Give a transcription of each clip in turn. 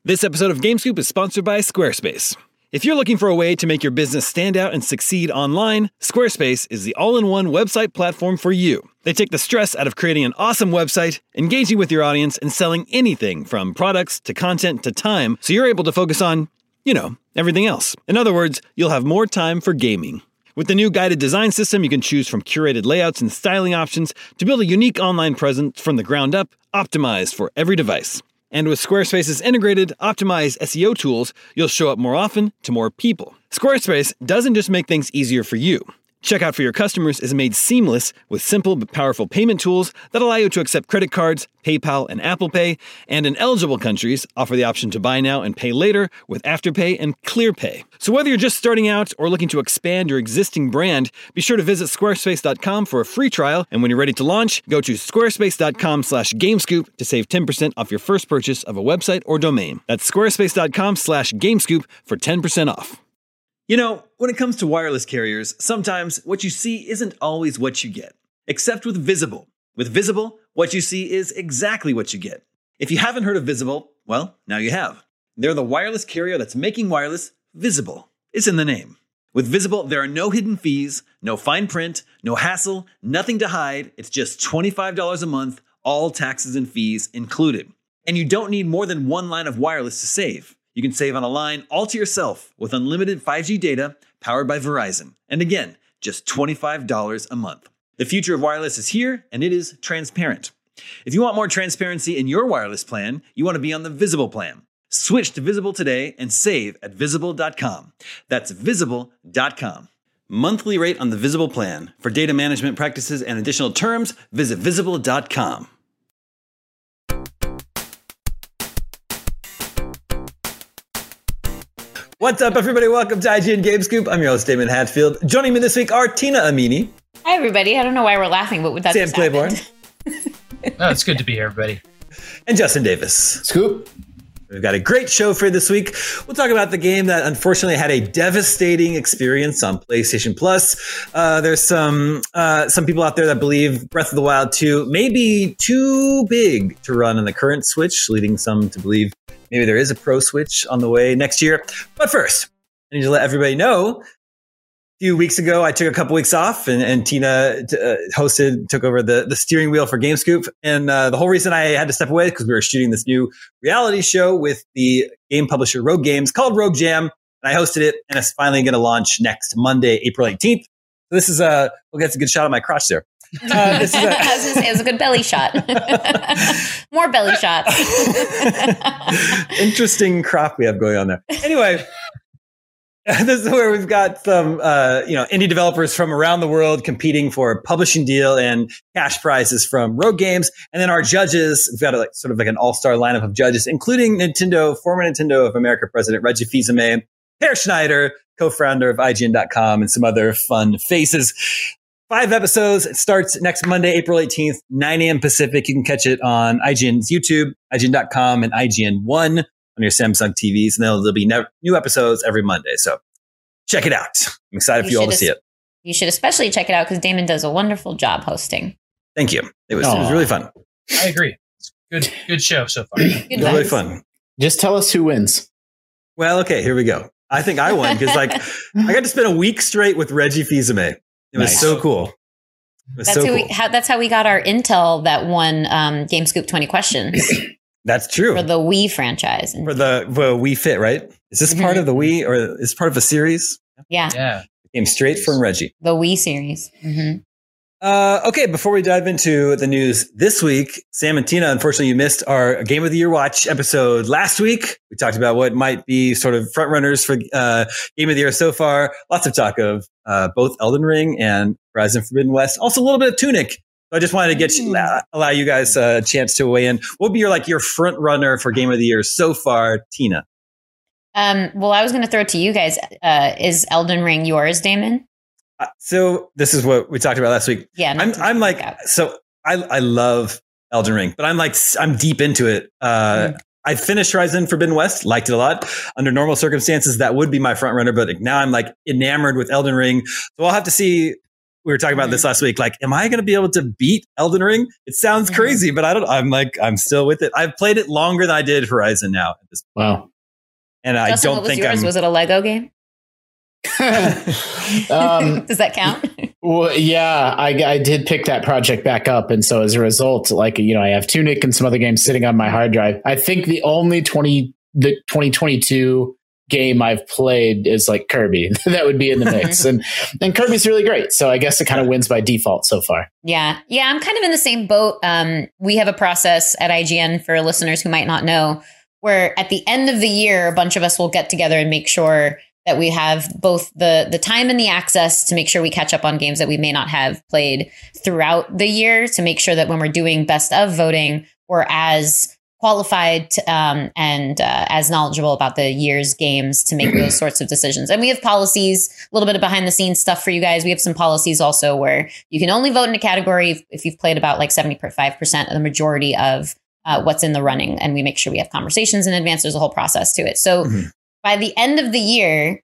This episode of GameScoop is sponsored by Squarespace. If you're looking for a way to make your business stand out and succeed online, Squarespace is the all-in-one website platform for you. They take the stress out of creating an awesome website, engaging with your audience, and selling anything from products to content to time, so you're able to focus on, everything else. In other words, you'll have more time for gaming. With the new guided design system, you can choose from curated layouts and styling options to build a unique online presence from the ground up, optimized for every device. And with Squarespace's integrated, optimized SEO tools, you'll show up more often to more people. Squarespace doesn't just make things easier for you. Checkout for your customers is made seamless with simple but powerful payment tools that allow you to accept credit cards, PayPal, and Apple Pay, and in eligible countries, offer the option to buy now and pay later with Afterpay and ClearPay. So whether you're just starting out or looking to expand your existing brand, be sure to visit squarespace.com for a free trial, and when you're ready to launch, go to squarespace.com/gamescoop to save 10% off your first purchase of a website or domain. That's squarespace.com/gamescoop for 10% off. When it comes to wireless carriers, sometimes what you see isn't always what you get. Except with Visible. With Visible, what you see is exactly what you get. If you haven't heard of Visible, well, now you have. They're the wireless carrier that's making wireless visible. It's in the name. With Visible, there are no hidden fees, no fine print, no hassle, nothing to hide. It's just $25 a month, all taxes and fees included. And you don't need more than one line of wireless to save. You can save on a line all to yourself with unlimited 5G data powered by Verizon. And again, just $25 a month. The future of wireless is here, and it is transparent. If you want more transparency in your wireless plan, you want to be on the Visible plan. Switch to Visible today and save at Visible.com. That's Visible.com. Monthly rate on the Visible plan. For data management practices and additional terms, visit Visible.com. What's up, everybody? Welcome to IGN GameScoop. I'm your host, Damon Hatfield. Joining me this week are Tina Amini. Hi, everybody. I don't know why we're laughing, but that Sam Claiborne. It's good to be here, everybody. And Justin Davis. Scoop. We've got a great show for you this week. We'll talk about the game that unfortunately had a devastating experience on PlayStation Plus. There's some people out there that believe Breath of the Wild 2 may be too big to run on the current Switch, leading some to believe maybe there is a Pro Switch on the way next year. But first, I need to let everybody know, a few weeks ago, I took a couple weeks off and Tina took over the steering wheel for GameScoop. And the whole reason I had to step away is because we were shooting this new reality show with the game publisher Rogue Games called Rogue Jam. And I hosted it, and it's finally going to launch next Monday, April 18th. So this is we'll get a good shot of my crotch there. This is it was a good belly shot. More belly shots. Interesting crop we have going on there. Anyway, this is where we've got some indie developers from around the world competing for a publishing deal and cash prizes from Rogue Games. And then our judges, we've got sort of like an all-star lineup of judges, including former Nintendo of America president Reggie Fils-Aimé, Per Schneider, co-founder of IGN.com, and some other fun faces. 5 episodes. It starts next Monday, April 18th, 9 a.m. Pacific. You can catch it on IGN's YouTube, IGN.com, and IGN One on your Samsung TVs. And there'll be new episodes every Monday. So check it out. I'm excited for you all to see it. You should especially check it out because Damon does a wonderful job hosting. Thank you. It was really fun. I agree. It's good show so far. Really fun. Just tell us who wins. Well, okay, here we go. I think I won because I got to spend a week straight with Reggie Fils-Aimé. It was so cool. That's how we got our intel that won GameScoop 20 questions. That's true. For the Wii franchise. For the Wii Fit, right? Is this part of the Wii or is this part of a series? Yeah. It came straight from Reggie. The Wii series. Mm-hmm. Okay, before we dive into the news this week, Sam and Tina, unfortunately, you missed our Game of the Year Watch episode last week. We talked about what might be sort of front runners for Game of the Year so far. Lots of talk of both Elden Ring and Horizon Forbidden West. Also a little bit of Tunic. So I just wanted to allow you guys a chance to weigh in. What would be your front runner for Game of the Year so far, Tina? Well, I was going to throw it to you guys. Is Elden Ring yours, Damon? So this is what we talked about last week. Yeah, I'm like, so I love Elden Ring, but I'm deep into it. I finished Horizon Forbidden West, liked it a lot. Under normal circumstances, that would be my front runner, but now I'm like enamored with Elden Ring. So I'll have to see we were talking about this last week. Like, am I going to be able to beat Elden Ring? It sounds crazy, but I'm still with it. I've played it longer than I did Horizon now at this point. Wow. And Justin, I don't what was think yours? Was it a Lego game? Does that count? Well, yeah, I did pick that project back up. And so as a result, like, I have Tunic and some other games sitting on my hard drive. I think the only 2022 game I've played is like Kirby. That would be in the mix. and Kirby's really great. So I guess it kind of wins by default so far. Yeah. Yeah. I'm kind of in the same boat. We have a process at IGN for listeners who might not know, where at the end of the year, a bunch of us will get together and make sure that we have both the time and the access to make sure we catch up on games that we may not have played throughout the year, to make sure that when we're doing best of voting, we're as qualified and as knowledgeable about the year's games to make those sorts of decisions. And we have policies, a little bit of behind the scenes stuff for you guys. We have some policies also where you can only vote in a category if you've played about like 75% of the majority of what's in the running. And we make sure we have conversations in advance. There's a whole process to it. So by the end of the year,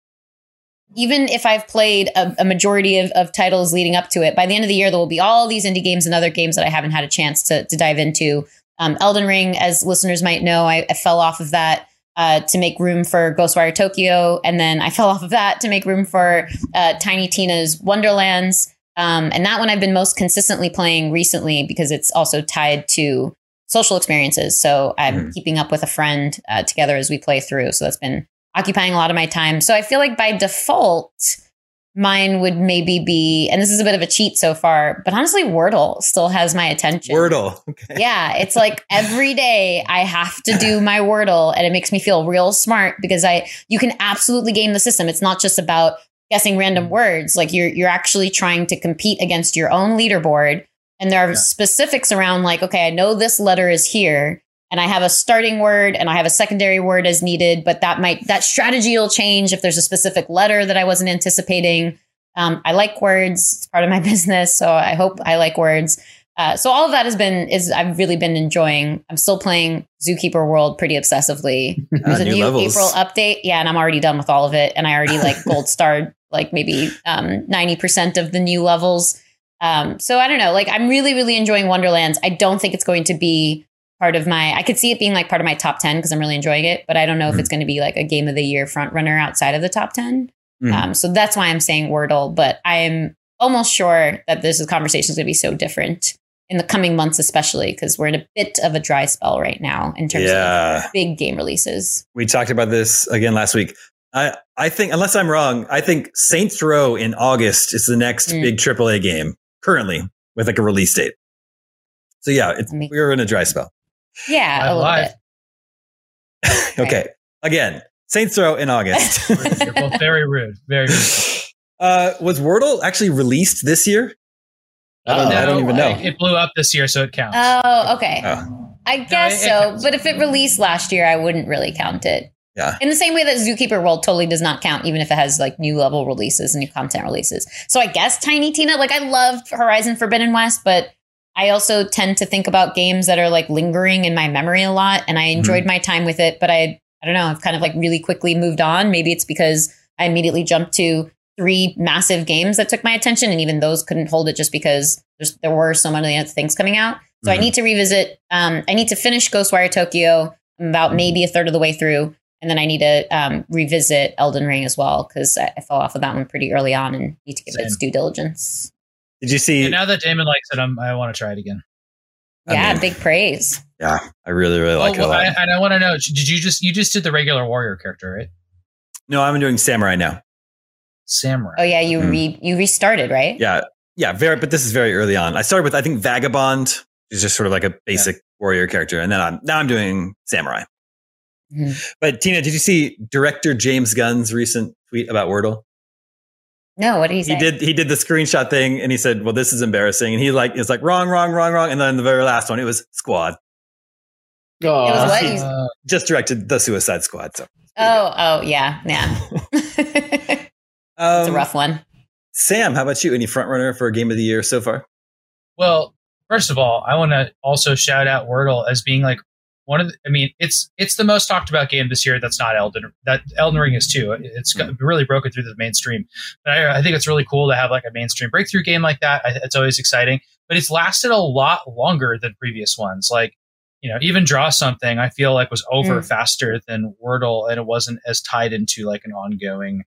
even if I've played a majority of titles leading up to it, by the end of the year, there will be all these indie games and other games that I haven't had a chance to dive into. Elden Ring, as listeners might know, I fell off of that to make room for Ghostwire Tokyo. And then I fell off of that to make room for Tiny Tina's Wonderlands. And that one I've been most consistently playing recently because it's also tied to social experiences. So I'm keeping up with a friend together as we play through. So that's been occupying a lot of my time. So I feel like by default, mine would maybe be, and this is a bit of a cheat so far, but honestly, Wordle still has my attention. Wordle. Okay. Yeah. It's like every day I have to do my Wordle, and it makes me feel real smart because you can absolutely game the system. It's not just about guessing random words. Like you're actually trying to compete against your own leaderboard. And there are specifics around like, okay, I know this letter is here and I have a starting word and I have a secondary word as needed, but that strategy will change if there's a specific letter that I wasn't anticipating. I like words. It's part of my business. So I hope I like words. So all of that I've really been enjoying. I'm still playing Zookeeper World pretty obsessation. There's a new April update. Yeah. And I'm already done with all of it. And I already like gold starred like maybe 90% of the new levels. So I don't know, like I'm really, really enjoying Wonderlands. I don't think it's going to be I could see it being like part of my top 10 because I'm really enjoying it, but I don't know if it's going to be like a game of the year front runner outside of the top 10. So that's why I'm saying Wordle, but I'm almost sure that this conversation is going to be so different in the coming months, especially because we're in a bit of a dry spell right now in terms of big game releases. We talked about this again last week. I think, unless I'm wrong, I think Saints Row in August is the next big AAA game currently with like a release date. So yeah, we're in a dry spell. Yeah, a little bit. Okay. Again, Saints Row in August. You're both very rude. Very rude. Was Wordle actually released this year? I don't even know. It blew up this year, so it counts. Oh, okay. I guess so. But if it released last year, I wouldn't really count it. Yeah. In the same way that Zookeeper World totally does not count, even if it has like new level releases and new content releases. So I guess Tiny Tina, like I love Horizon Forbidden West, but I also tend to think about games that are like lingering in my memory a lot. And I enjoyed my time with it, but I don't know, I've kind of like really quickly moved on. Maybe it's because I immediately jumped to 3 massive games that took my attention. And even those couldn't hold it just because there were so many other things coming out. So I need to revisit, I need to finish Ghostwire Tokyo. I'm about maybe a third of the way through. And then I need to revisit Elden Ring as well, because I fell off of that one pretty early on and need to give it its due diligence. Did you see? And now that Damon likes it, I want to try it again. Yeah, big praise. Yeah, I really, really like it a lot. And I want to know, you just did the regular warrior character, right? No, I'm doing samurai now. Samurai. Oh yeah, you restarted, right? Yeah, but this is very early on. I started with I think Vagabond is just sort of like a basic warrior character, and then I'm doing samurai. But Tina, did you see director James Gunn's recent tweet about Wordle? No, what did he say? He did the screenshot thing, and he said, "Well, this is embarrassing." And it's like wrong, and then the very last one, it was Squad. Oh, it was what? He just directed the Suicide Squad. So. Yeah. It's a rough one. Sam, how about you? Any front runner for Game of the Year so far? Well, first of all, I want to also shout out Wordle as being like it's the most talked about game this year. That's not Elden Ring is too. It's really broken through the mainstream. But I think it's really cool to have like a mainstream breakthrough game like that. It's always exciting, but it's lasted a lot longer than previous ones. Like, even Draw Something, I feel like was over faster than Wordle, and it wasn't as tied into like an ongoing,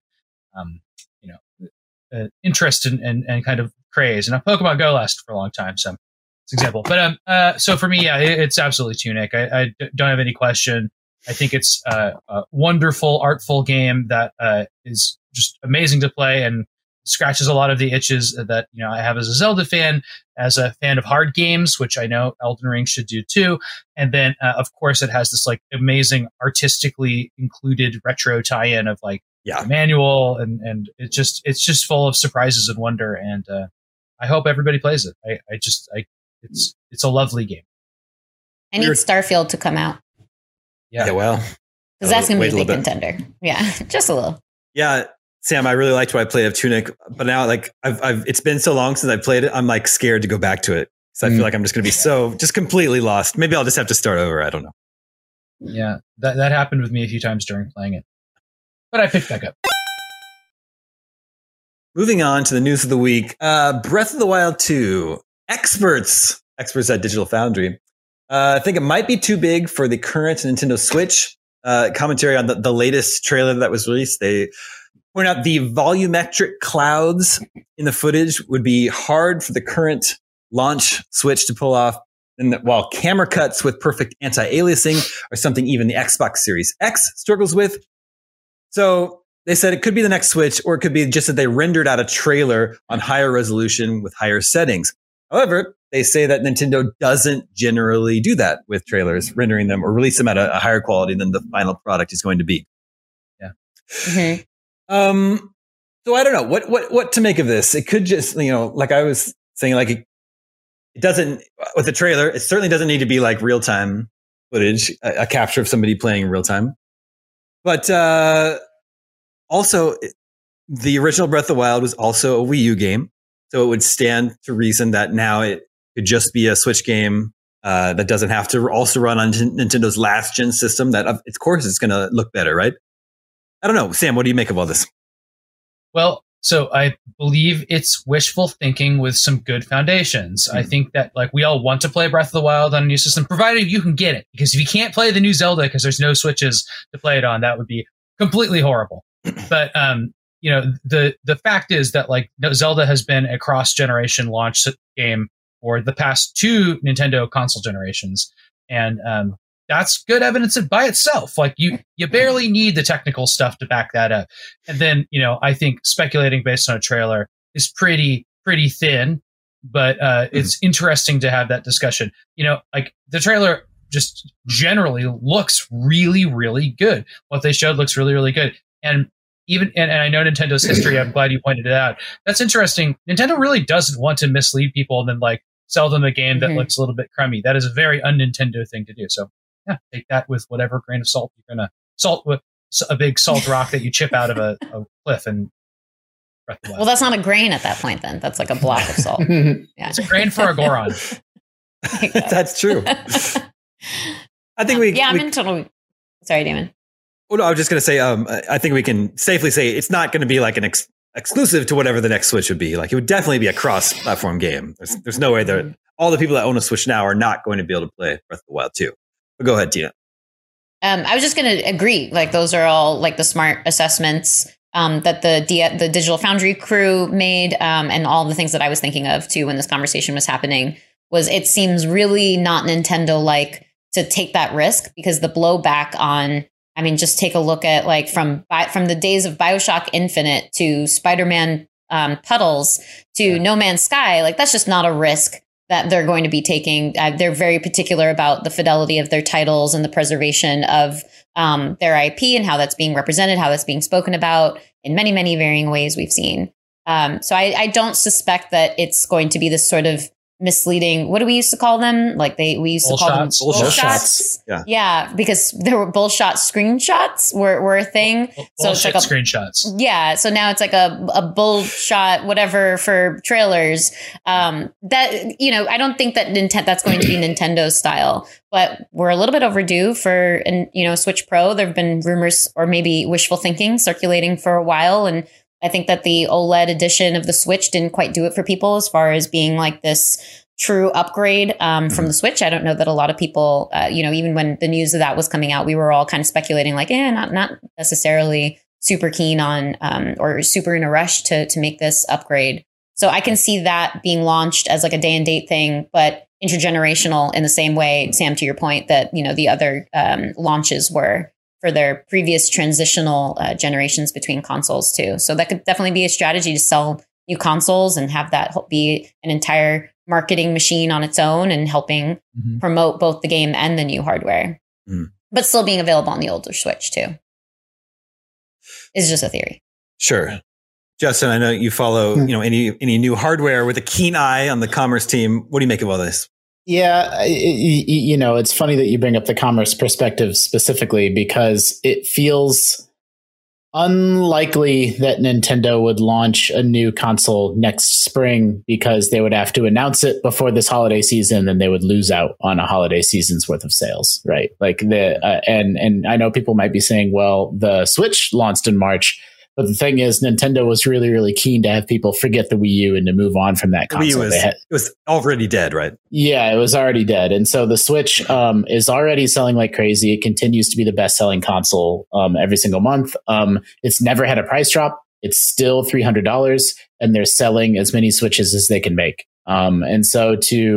interest and kind of craze. And Pokemon Go lasted for a long time, so it's an example. But so for me, yeah, it's absolutely Tunic. I don't have any question. I think it's a wonderful, artful game that is just amazing to play and scratches a lot of the itches that I have as a Zelda fan, as a fan of hard games, which I know Elden Ring should do too. And then, of course, it has this like amazing artistically included retro tie-in of like the manual, and it's just full of surprises and wonder. And I hope everybody plays it. It's a lovely game. I need Starfield to come out. Yeah, well, because that's going to be a big contender. Yeah, just a little. Yeah, Sam, I really liked what I played of Tunic, but now like I've it's been so long since I played it. I'm like scared to go back to it because I feel like I'm just going to be just completely lost. Maybe I'll just have to start over. I don't know. Yeah, that happened with me a few times during playing it, but I picked back up. Moving on to the news of the week, Breath of the Wild 2. Experts at Digital Foundry think it might be too big for the current Nintendo Switch. Commentary on the latest trailer that was released. They point out the volumetric clouds in the footage would be hard for the current launch Switch to pull off. And while camera cuts with perfect anti-aliasing are something even the Xbox Series X struggles with. So they said it could be the next Switch, or it could be just that they rendered out a trailer on higher resolution with higher settings. However, they say that Nintendo doesn't generally do that with trailers, rendering them or release them at a higher quality than the final product is going to be. Yeah. Mm-hmm. So I don't know what to make of this. It could just, like I was saying, like it doesn't, with the trailer, it certainly doesn't need to be like real time footage, a capture of somebody playing in real time. But also, the original Breath of the Wild was also a Wii U game. So it would stand to reason that now it could just be a Switch game that doesn't have to also run on Nintendo's last gen system. That, of course, it's going to look better, right? I don't know. Sam, what do you make of all this? Well, so I believe it's wishful thinking with some good foundations. I think that like we all want to play Breath of the Wild on a new system, provided you can get it. Because if you can't play the new Zelda because there's no Switches to play it on, that would be completely horrible. But the fact is that like Zelda has been a cross-generation launch game for the past 2 Nintendo console generations, and that's good evidence by itself. Like you barely need the technical stuff to back that up. And then I think speculating based on a trailer is pretty thin, but it's interesting to have that discussion. Like the trailer just generally looks really, really good. What they showed looks really, really good, and I know Nintendo's history. I'm glad you pointed it out. That's interesting. Nintendo really doesn't want to mislead people and then like sell them a game that looks a little bit crummy. That is a very un-Nintendo thing to do. So yeah, take that with whatever grain of salt you're gonna salt with a big salt rock that you chip out of a cliff and. Well, that's not a grain at that point. Then that's like a block of salt. Yeah, it's a grain for a Goron. That's true. I think I'm in total. Sorry, Damon. Well, no, I was just going to say, I think we can safely say it's not going to be like an exclusive to whatever the next Switch would be. Like it would definitely be a cross-platform game. There's no way that all the people that own a Switch now are not going to be able to play Breath of the Wild 2. But go ahead, Tina. I was just going to agree. Like those are all like the smart assessments that the Digital Foundry crew made, and all the things that I was thinking of too when this conversation was happening. Was it seems really not Nintendo-like to take that risk, because the blowback on. I mean, just take a look at like from the days of BioShock Infinite to Spider-Man Puddles to No Man's Sky. Like that's just not a risk that they're going to be taking. They're very particular about the fidelity of their titles and the preservation of their IP and how that's being represented, how that's being spoken about in many, many varying ways we've seen. So I don't suspect that it's going to be this sort of misleading. What do we used to call them? Like we used to call them bull shots. Yeah, because there were bullshot screenshots were a thing. So it's like screenshots. Yeah, so now it's like a bullshot whatever for trailers. That, you know, I don't think that that's going to be Nintendo's style, but we're a little bit overdue for Switch Pro. There've been rumors or maybe wishful thinking circulating for a while, and I think that the OLED edition of the Switch didn't quite do it for people as far as being like this true upgrade from the Switch. I don't know that a lot of people, even when the news of that was coming out, we were all kind of speculating like, not necessarily super keen on or super in a rush to make this upgrade. So I can see that being launched as like a day and date thing, but intergenerational in the same way, Sam, to your point, that, the other launches were for their previous transitional generations between consoles too. So that could definitely be a strategy to sell new consoles and have that be an entire marketing machine on its own and helping promote both the game and the new hardware, but still being available on the older Switch too. It's just a theory. Sure. Justin, I know you follow, any new hardware with a keen eye on the commerce team. What do you make of all this? Yeah, it's funny that you bring up the commerce perspective specifically, because it feels unlikely that Nintendo would launch a new console next spring, because they would have to announce it before this holiday season, and they would lose out on a holiday season's worth of sales, right? Like and I know people might be saying, well, the Switch launched in March. But the thing is, Nintendo was really, really keen to have people forget the Wii U and to move on from that console. It was already dead, right? Yeah, it was already dead. And so the Switch is already selling like crazy. It continues to be the best-selling console every single month. It's never had a price drop. It's still $300, and they're selling as many Switches as they can make. And so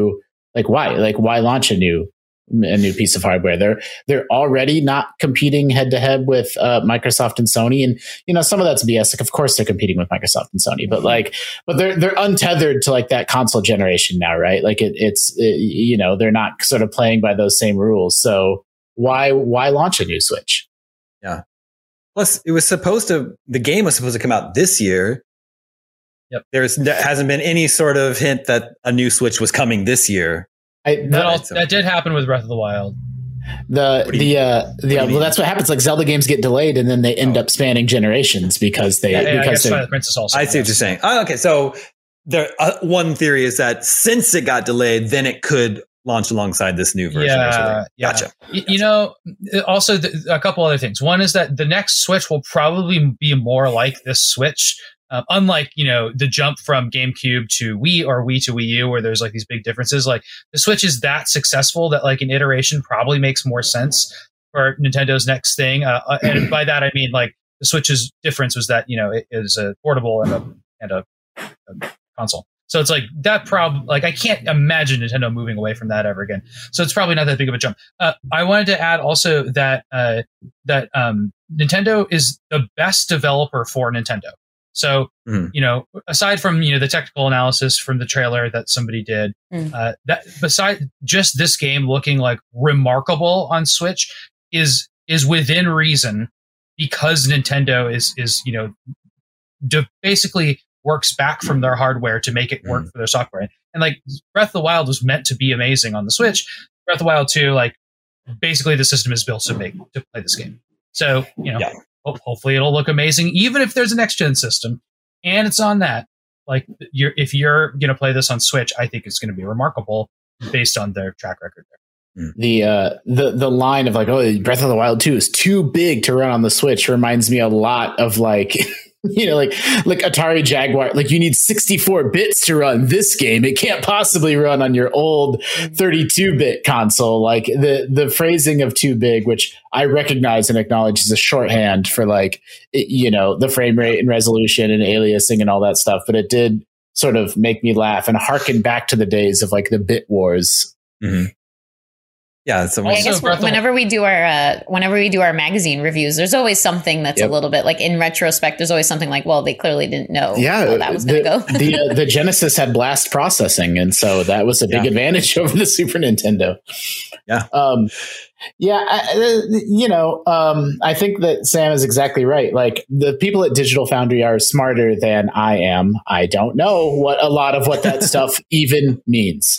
why launch a new piece of hardware? They're already not competing head to head with Microsoft and Sony, and some of that's BS. Like, of course they're competing with Microsoft and Sony, but they're untethered to like that console generation now, right? Like they're not sort of playing by those same rules. So why launch a new Switch? Yeah. Plus, the game was supposed to come out this year. Yep. There hasn't been any sort of hint that a new Switch was coming this year. That did happen with Breath of the Wild. Well, that's what happens. Like, Zelda games get delayed, and then they end up spanning generations because Twilight Princess also. I see what you're saying. Oh, okay, so there. One theory is that since it got delayed, then it could launch alongside this new version. Yeah, gotcha. Also a couple other things. One is that the next Switch will probably be more like this Switch. Unlike, the jump from GameCube to Wii or Wii to Wii U, where there's like these big differences, like the Switch is that successful that like an iteration probably makes more sense for Nintendo's next thing. And by that, I mean, like, the Switch's difference was that, it is a portable and a console. So it's like that problem, like, I can't imagine Nintendo moving away from that ever again. So it's probably not that big of a jump. I wanted to add also that Nintendo is the best developer for Nintendo. So, aside from, the technical analysis from the trailer that somebody did, that beside just this game looking like remarkable on Switch is within reason, because Nintendo is basically works back from their hardware to make it work for their software. And like, Breath of the Wild was meant to be amazing on the Switch. Breath of the Wild 2, like, basically the system is built to play this game. So, hopefully it'll look amazing, even if there's a next gen system and it's on that. Like, if you're going to play this on Switch, I think it's going to be remarkable based on their track record there. The line of like, oh, Breath of the Wild 2 is too big to run on the Switch reminds me a lot of like like Atari Jaguar. Like, you need 64 bits to run this game. It can't possibly run on your old 32-bit console. Like, the phrasing of too big, which I recognize and acknowledge is a shorthand for like, the frame rate and resolution and aliasing and all that stuff. But it did sort of make me laugh and harken back to the days of like the Bit Wars. Mm-hmm. Yeah. So I guess whenever we do our magazine reviews, there's always something that's a little bit like in retrospect. There's always something like, well, they clearly didn't know how that was going to go. The Genesis had blast processing, and so that was a big advantage over the Super Nintendo. Yeah. I think that Sam is exactly right. Like, the people at Digital Foundry are smarter than I am. I don't know what a lot of what that stuff even means.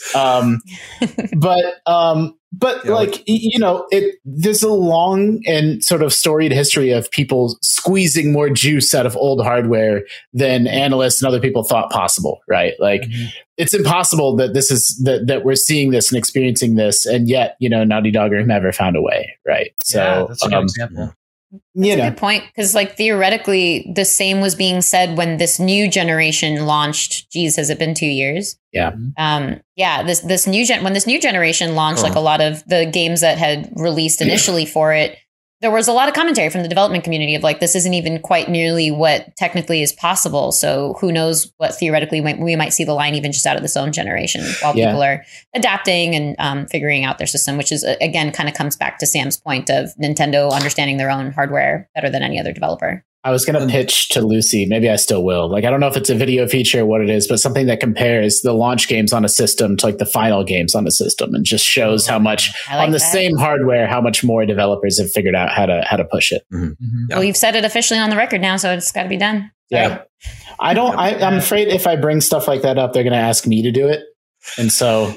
But there's a long and sort of storied history of people squeezing more juice out of old hardware than analysts and other people thought possible, right? Like, it's impossible that this is that we're seeing this and experiencing this, and yet, Naughty Dog have never found a way, right? So that's a good example. That's a good point, because like theoretically the same was being said when this new generation launched. Geez, has it been 2 years? Yeah. When this new generation launched, like a lot of the games that had released initially for it, there was a lot of commentary from the development community of like, this isn't even quite nearly what technically is possible. So who knows what theoretically we might see the line even just out of this own generation while people are adapting and figuring out their system, which is, again, kind of comes back to Sam's point of Nintendo understanding their own hardware better than any other developer. I was going to pitch to Lucy. Maybe I still will. Like, I don't know if it's a video feature or what it is, but something that compares the launch games on a system to like the final games on a system, and just shows how much on the same hardware, how much more developers have figured out how to push it. Mm-hmm. Yeah. Well, you've said it officially on the record now, so it's got to be done. Sorry. Yeah. I'm afraid if I bring stuff like that up, they're going to ask me to do it. And so,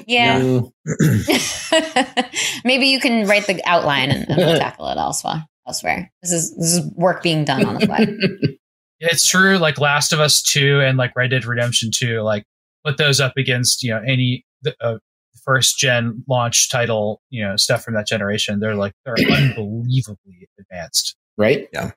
maybe you can write the outline and we'll tackle it elsewhere. This is work being done on the fly. It's true. Like Last of Us 2 and like Red Dead Redemption 2, like put those up against any first gen launch title, stuff from that generation. They're unbelievably advanced. Right? Yeah.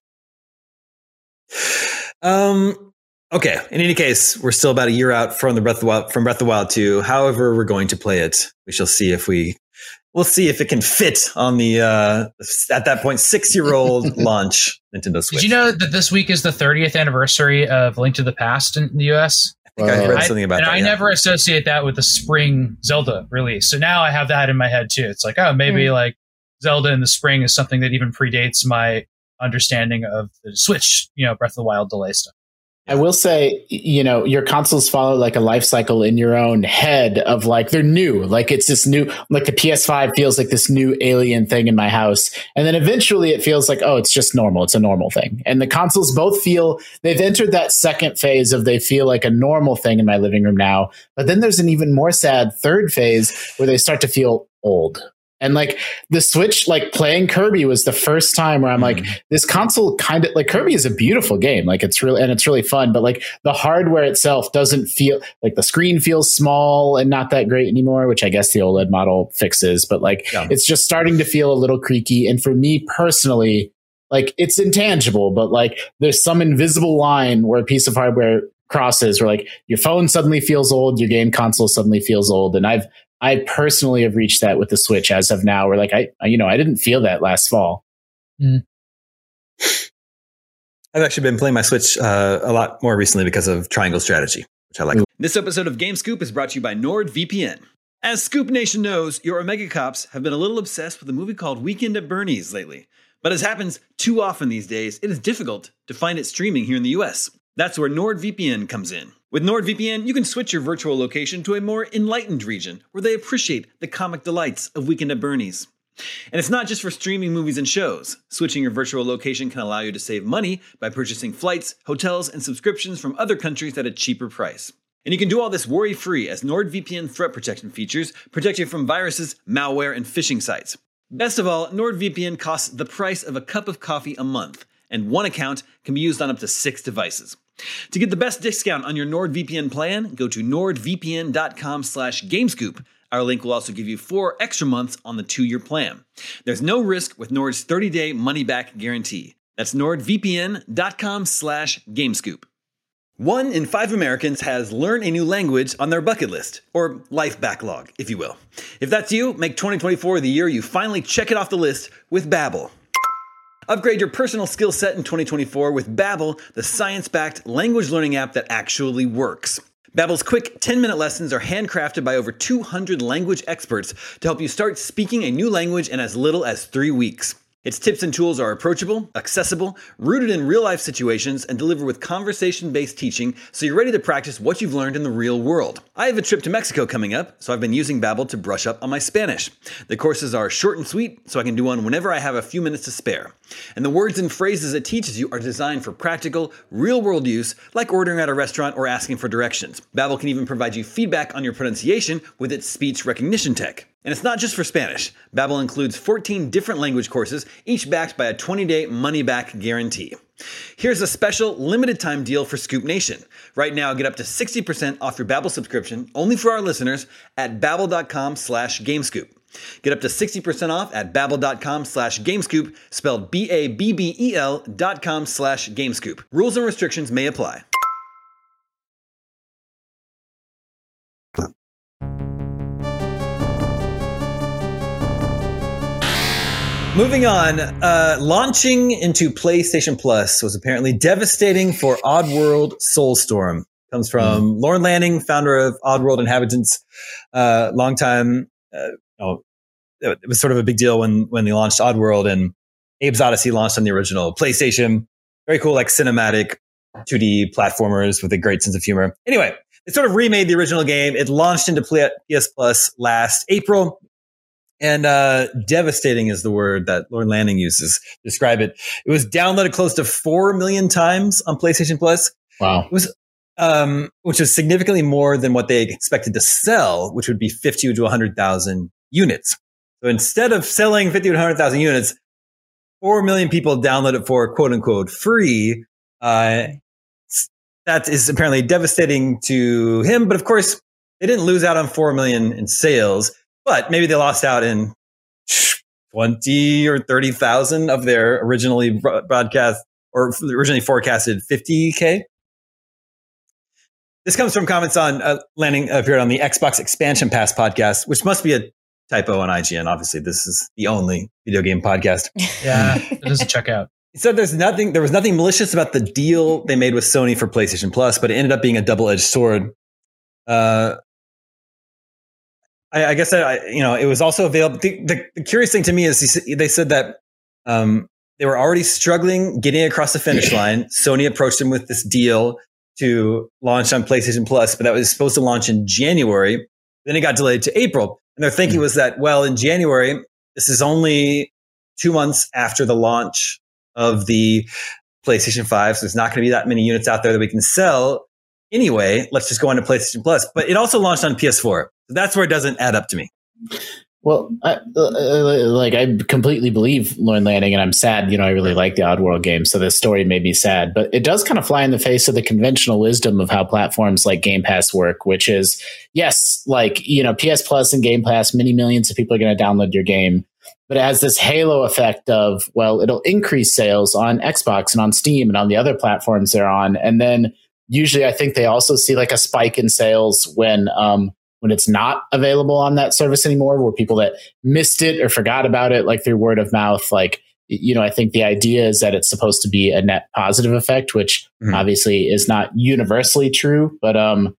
Okay. In any case, we're still about a year out from Breath of the Wild 2. However, we're going to play it. We shall see we'll see if it can fit on the at that point 6-year-old launch Nintendo Switch. Did you know that this week is the 30th anniversary of Link to the Past in the US? I think I read something about that. And I never associate that with the spring Zelda release. So now I have that in my head too. It's like, maybe like Zelda in the spring is something that even predates my understanding of the Switch, Breath of the Wild delay stuff. I will say, your consoles follow like a life cycle in your own head of like, they're new. Like, it's this new, like the PS5 feels like this new alien thing in my house. And then eventually it feels like, oh, it's just normal. It's a normal thing. And the consoles both they've entered that second phase of they feel like a normal thing in my living room now. But then there's an even more sad third phase where they start to feel old. And like the Switch, like playing Kirby was the first time where I'm like, this console kind of like Kirby is a beautiful game. Like it's really fun, but like the hardware itself doesn't feel like the screen feels small and not that great anymore, which I guess the OLED model fixes, but like it's just starting to feel a little creaky. And for me personally, like it's intangible, but like there's some invisible line where a piece of hardware crosses where like your phone suddenly feels old, your game console suddenly feels old. And I personally have reached that with the Switch as of now, where like I didn't feel that last fall. I've actually been playing my Switch a lot more recently because of Triangle Strategy, which I like. This episode of Game Scoop is brought to you by NordVPN. As Scoop Nation knows, your Omega Cops have been a little obsessed with a movie called Weekend at Bernie's lately. But as happens too often these days, it is difficult to find it streaming here in the US. That's where NordVPN comes in. With NordVPN, you can switch your virtual location to a more enlightened region where they appreciate the comic delights of Weekend at Bernie's. And it's not just for streaming movies and shows. Switching your virtual location can allow you to save money by purchasing flights, hotels, and subscriptions from other countries at a cheaper price. And you can do all this worry-free as NordVPN threat protection features protect you from viruses, malware, and phishing sites. Best of all, NordVPN costs the price of a cup of coffee a month, and one account can be used on up to 6 devices. To get the best discount on your NordVPN plan, go to nordvpn.com/gamescoop. Our link will also give you 4 extra months on the 2-year plan. There's no risk with Nord's 30-day money-back guarantee. That's nordvpn.com/gamescoop. 1 in 5 Americans has learn a new language on their bucket list, or life backlog, if you will. If that's you, make 2024 the year you finally check it off the list with Babbel. Upgrade your personal skill set in 2024 with Babbel, the science-backed language learning app that actually works. Babbel's quick 10-minute lessons are handcrafted by over 200 language experts to help you start speaking a new language in as little as 3 weeks. Its tips and tools are approachable, accessible, rooted in real-life situations, and deliver with conversation-based teaching so you're ready to practice what you've learned in the real world. I have a trip to Mexico coming up, so I've been using Babbel to brush up on my Spanish. The courses are short and sweet, so I can do one whenever I have a few minutes to spare. And the words and phrases it teaches you are designed for practical, real-world use, like ordering at a restaurant or asking for directions. Babbel can even provide you feedback on your pronunciation with its speech recognition tech. And it's not just for Spanish. Babbel includes 14 different language courses, each backed by a 20-day money-back guarantee. Here's a special limited-time deal for Scoop Nation. Right now, get up to 60% off your Babbel subscription, only for our listeners, at babbel.com/gamescoop. Get up to 60% off at babbel.com/gamescoop, spelled BABBEL.com/gamescoop. Rules and restrictions may apply. Moving on, launching into PlayStation Plus was apparently devastating for Oddworld Soulstorm. Comes from Lorne Lanning, founder of Oddworld Inhabitants. Long time, it was sort of a big deal when they launched Oddworld, and Abe's Odyssey launched on the original PlayStation. Very cool, like cinematic 2D platformers with a great sense of humor. Anyway, they sort of remade the original game. It launched into PS Plus last April. And devastating is the word that Lorne Lanning uses to describe it. It was downloaded close to 4 million times on PlayStation Plus. Wow. It was, which is significantly more than what they expected to sell, which would be 50 to 100,000 units. So instead of selling 50 to 100,000 units, 4 million people download it for quote unquote free. That is apparently devastating to him. But of course, they didn't lose out on 4 million in sales. But maybe they lost out in 20 or 30,000 of their originally broadcast or originally forecasted 50K. This comes from comments on Lanning appeared on the Xbox Expansion Pass podcast, which must be a typo on IGN. Obviously, this is the only video game podcast. Yeah, it doesn't check out. He said there was nothing malicious about the deal they made with Sony for PlayStation Plus, but it ended up being a double-edged sword. I guess that, it was also available. The curious thing to me is they said that they were already struggling getting across the finish line. Sony approached them with this deal to launch on PlayStation Plus, but that was supposed to launch in January. Then it got delayed to April. And their thinking was that, well, in January, this is only 2 months after the launch of the PlayStation 5. So there's not going to be that many units out there that we can sell. Anyway, let's just go on to PlayStation Plus. But it also launched on PS4. So that's where it doesn't add up to me. Well, I completely believe Lorne Lanning, and I'm sad. I really like the Oddworld game, so this story made me sad. But it does kind of fly in the face of the conventional wisdom of how platforms like Game Pass work, which is, yes, PS Plus and Game Pass, many millions of people are going to download your game. But it has this halo effect of, well, it'll increase sales on Xbox and on Steam and on the other platforms they're on. And then usually I think they also see like a spike in sales when it's not available on that service anymore, where people that missed it or forgot about it, like through word of mouth, I think the idea is that it's supposed to be a net positive effect, which obviously is not universally true, but,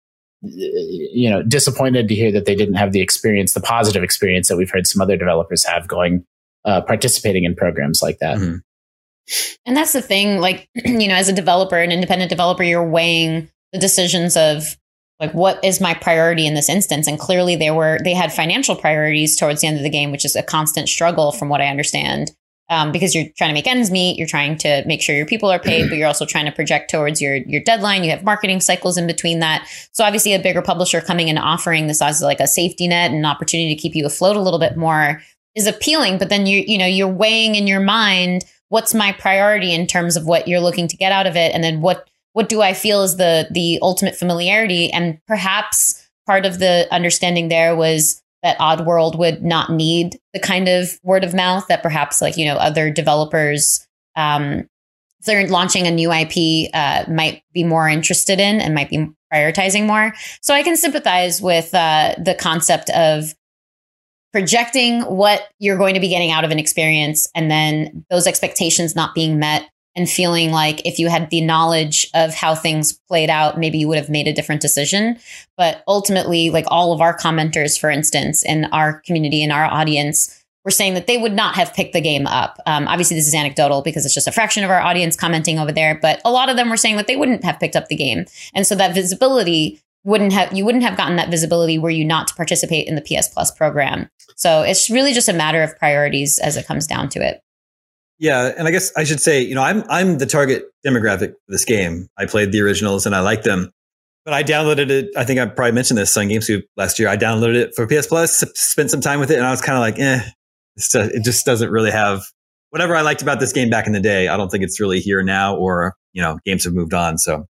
disappointed to hear that they didn't have the positive experience that we've heard some other developers have participating in programs like that. Mm-hmm. And that's the thing, as a developer, an independent developer, you're weighing the decisions of, what is my priority in this instance? And clearly they had financial priorities towards the end of the game, which is a constant struggle from what I understand, because you're trying to make ends meet. You're trying to make sure your people are paid, but you're also trying to project towards your deadline. You have marketing cycles in between that. So obviously a bigger publisher coming and offering this as like a safety net and an opportunity to keep you afloat a little bit more is appealing. But then you're weighing in your mind, what's my priority in terms of what you're looking to get out of it? And then what do I feel is the ultimate familiarity? And perhaps part of the understanding there was that Oddworld would not need the kind of word of mouth that perhaps other developers, if they're launching a new IP, might be more interested in and might be prioritizing more. So I can sympathize with the concept of projecting what you're going to be getting out of an experience and then those expectations not being met and feeling like if you had the knowledge of how things played out, maybe you would have made a different decision. But ultimately, like all of our commenters, for instance, in our community, in our audience, were saying that they would not have picked the game up. Obviously, this is anecdotal because it's just a fraction of our audience commenting over there. But a lot of them were saying that they wouldn't have picked up the game. And so that visibility you wouldn't have gotten that visibility were you not to participate in the PS Plus program. So it's really just a matter of priorities as it comes down to it. Yeah, and I guess I should say, I'm the target demographic for this game. I played the originals and I liked them, but I downloaded it. I think I probably mentioned this on GameScoop last year. I downloaded it for PS Plus, spent some time with it, and I was kind of like, it just doesn't really have whatever I liked about this game back in the day. I don't think it's really here now, or games have moved on. So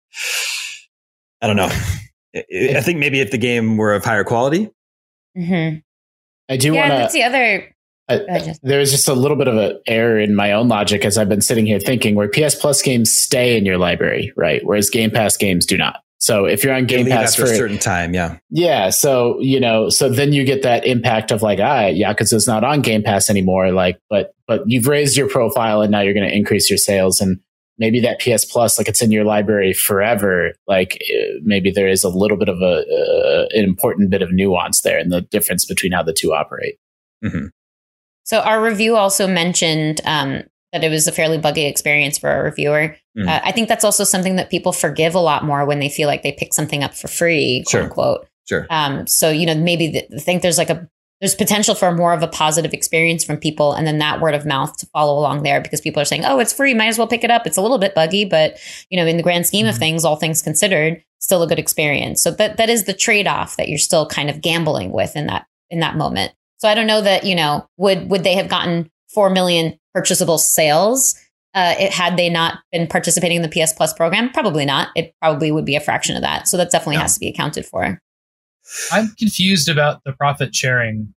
I don't know. I think maybe if the game were of higher quality. Mm-hmm. I do want to. That's the other. There's just a little bit of an error in my own logic as I've been sitting here thinking, where PS Plus games stay in your library, right? Whereas Game Pass games do not. So if you're on Game Pass for a certain time, yeah. So so then you get that impact of like, Yakuza's not on Game Pass anymore. Like, but you've raised your profile and now you're going to increase your sales, and maybe that PS Plus, like it's in your library forever. Like maybe there is a little bit of an important bit of nuance there in the difference between how the two operate. Mm-hmm. So our review also mentioned that it was a fairly buggy experience for our reviewer. Mm. I think that's also something that people forgive a lot more when they feel like they pick something up for free, quote unquote. Sure. So, maybe think there's potential for more of a positive experience from people, and then that word of mouth to follow along there, because people are saying, oh, it's free, might as well pick it up. It's a little bit buggy, but in the grand scheme of things, all things considered, still a good experience. So that is the trade-off that you're still kind of gambling with in that moment. So I don't know that, would they have gotten 4 million purchasable sales had they not been participating in the PS Plus program? Probably not. It probably would be a fraction of that. So that definitely has to be accounted for. I'm confused about the profit sharing.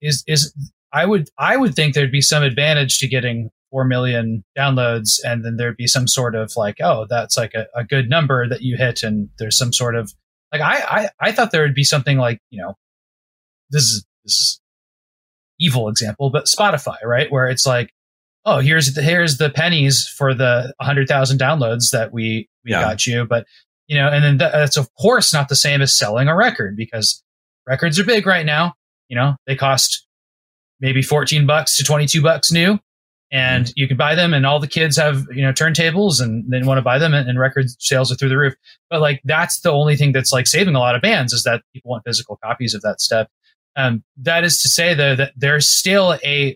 I would think there'd be some advantage to getting 4 million downloads, and then there'd be some sort of like, oh, that's like a good number that you hit, and there's some sort of like I thought there would be something like, this is evil example, but Spotify, right? Where it's like, oh, here's the pennies for the 100,000 downloads that we got you. But, and then that's of course not the same as selling a record, because records are big right now. They cost maybe $14 to $22 new, and you can buy them, and all the kids have, turntables and they want to buy them, and record sales are through the roof. But like, that's the only thing that's like saving a lot of bands, is that people want physical copies of that stuff. That is to say, though, that there is still,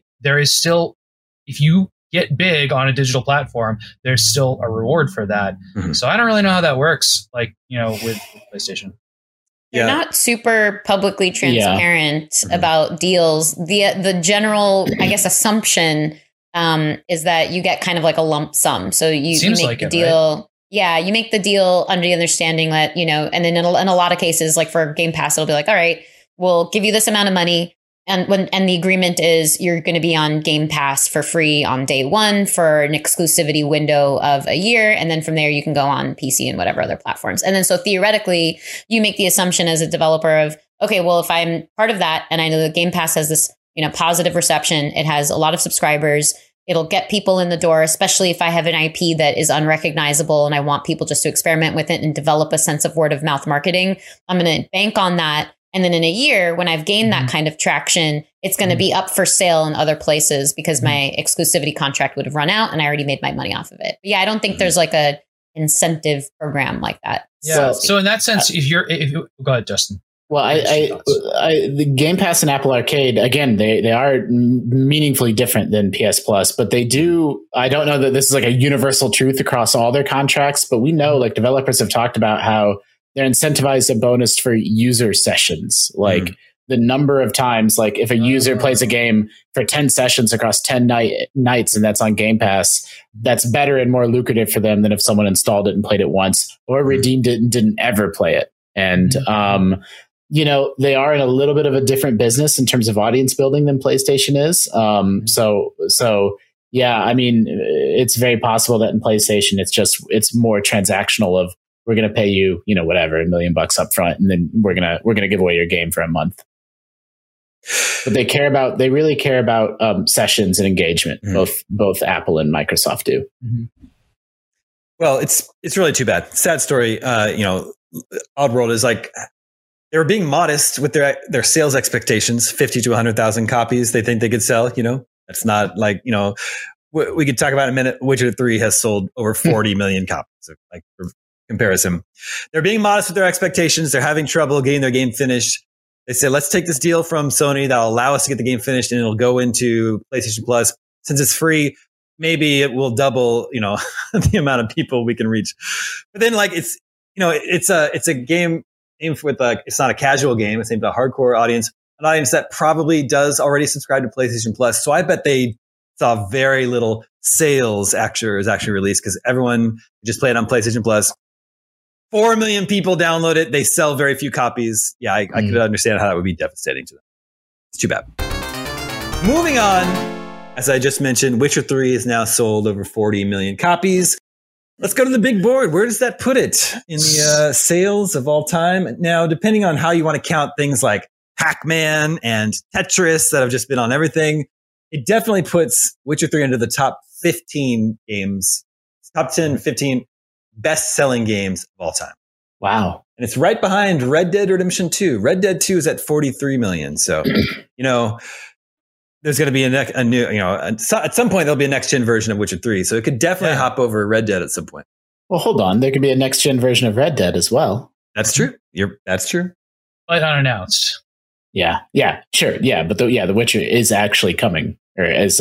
if you get big on a digital platform, there's still a reward for that. Mm-hmm. So I don't really know how that works, like, with PlayStation. They're not super publicly transparent about deals. The general, I guess, assumption is that you get kind of like a lump sum. So you make like the deal. Right? Yeah, you make the deal under the understanding that, and then in a lot of cases, like for Game Pass, it'll be like, all right, we'll give you this amount of money. And the agreement is you're going to be on Game Pass for free on day one for an exclusivity window of a year. And then from there, you can go on PC and whatever other platforms. And then so theoretically, you make the assumption as a developer of, okay, well, if I'm part of that, and I know that Game Pass has this, positive reception, it has a lot of subscribers, it'll get people in the door, especially if I have an IP that is unrecognizable and I want people just to experiment with it and develop a sense of word of mouth marketing. I'm going to bank on that. And then in a year, when I've gained that kind of traction, it's going to be up for sale in other places because my exclusivity contract would have run out and I already made my money off of it. But yeah, I don't think there's like a incentive program like that. Yeah. So in that sense, if go ahead, Justin. Well, the Game Pass and Apple Arcade, again, they are meaningfully different than PS Plus, but they do. I don't know that this is like a universal truth across all their contracts, but we know like developers have talked about how they're incentivized a bonus for user sessions. Like the number of times, like if a user plays a game for 10 sessions across 10 nights, and that's on Game Pass, that's better and more lucrative for them than if someone installed it and played it once or redeemed it and didn't ever play it. And, they are in a little bit of a different business in terms of audience building than PlayStation is. So yeah, I mean, it's very possible that in PlayStation, it's more transactional of, we're going to pay you, whatever, $1 million up front, and then we're going to give away your game for a month. But they really care about sessions and engagement. Both Apple and Microsoft do. Mm-hmm. Well, it's really too bad. Sad story. Oddworld is like, they were being modest with their sales expectations, 50 to 100,000 copies they think they could sell. That's not like, we could talk about in a minute. Witcher 3 has sold over 40 million copies. So, like, for comparison, they're being modest with their expectations. They're having trouble getting their game finished. They said, let's take this deal from Sony that'll allow us to get the game finished, and it'll go into PlayStation Plus. Since it's free, maybe it will double, the amount of people we can reach. But then, like, it's a game aimed with it's not a casual game. It's aimed at a hardcore audience, an audience that probably does already subscribe to PlayStation Plus. So I bet they saw very little sales after it was actually released, because everyone just played on PlayStation Plus. 4 million people download it. They sell very few copies. Yeah, I could understand how that would be devastating to them. It's too bad. Moving on, as I just mentioned, Witcher 3 is now sold over 40 million copies. Let's go to the big board. Where does that put it in the sales of all time? Now, depending on how you want to count things like Pac-Man and Tetris that have just been on everything, it definitely puts Witcher 3 into the top 15 games, top 10, 15 best-selling games of all time. Wow. And it's right behind Red Dead Redemption 2. Red Dead 2 is at 43 million. So, there's going to be a new, at some point there'll be a next-gen version of Witcher 3. So it could definitely hop over Red Dead at some point. Well, hold on. There could be a next-gen version of Red Dead as well. That's true. That's true. But unannounced. Yeah, sure. Yeah, but The Witcher is actually coming, or is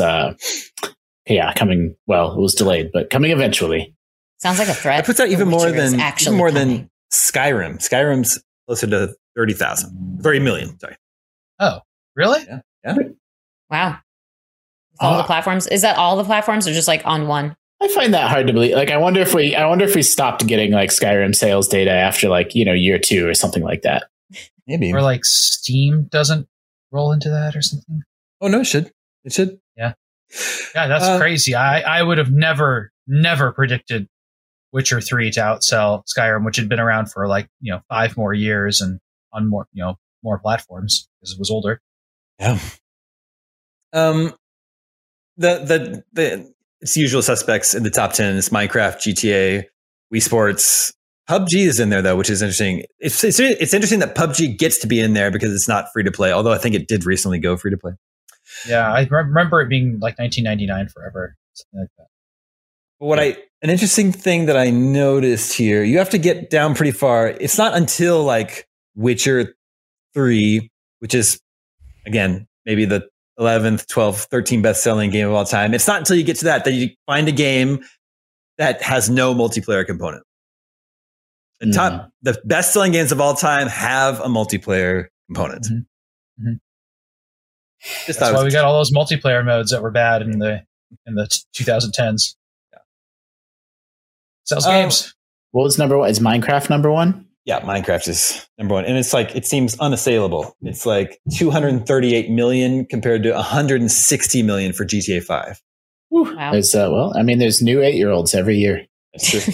coming. Well, it was delayed, but coming eventually. Sounds like a threat. It puts out even more than Skyrim. Skyrim's closer to 30 million. Sorry. Oh, really? Yeah. Wow. All the platforms. Is that all the platforms, or just like on one? I find that hard to believe. Like, I wonder if we stopped getting like Skyrim sales data after like year 2 or something like that. Maybe. Or like Steam doesn't roll into that or something. Oh no, it should. It should. Yeah. Yeah, that's crazy. I would have never predicted Witcher 3 to outsell Skyrim, which had been around for 5 more years and on more platforms because it was older. Yeah. It's usual suspects in the top 10 is Minecraft, GTA, Wii Sports. PUBG is in there though, which is interesting. It's interesting that PUBG gets to be in there because it's not free to play. Although I think it did recently go free to play. Yeah, I remember it being like $19.99 forever, something like that. But an interesting thing that I noticed here, you have to get down pretty far. It's not until like Witcher 3, which is again maybe the 11th, 12th, 13th best-selling game of all time. It's not until you get to that you find a game that has no multiplayer component. The best-selling games of all time have a multiplayer component. Mm-hmm. Mm-hmm. That's why we got all those multiplayer modes that were bad in the 2010s. Yeah. Sells games. What was number one? Is Minecraft number one? Yeah, Minecraft is number one. And it's like, it seems unassailable. It's like 238 million compared to 160 million for GTA 5. Wow. There's new 8-year-olds every year. That's true.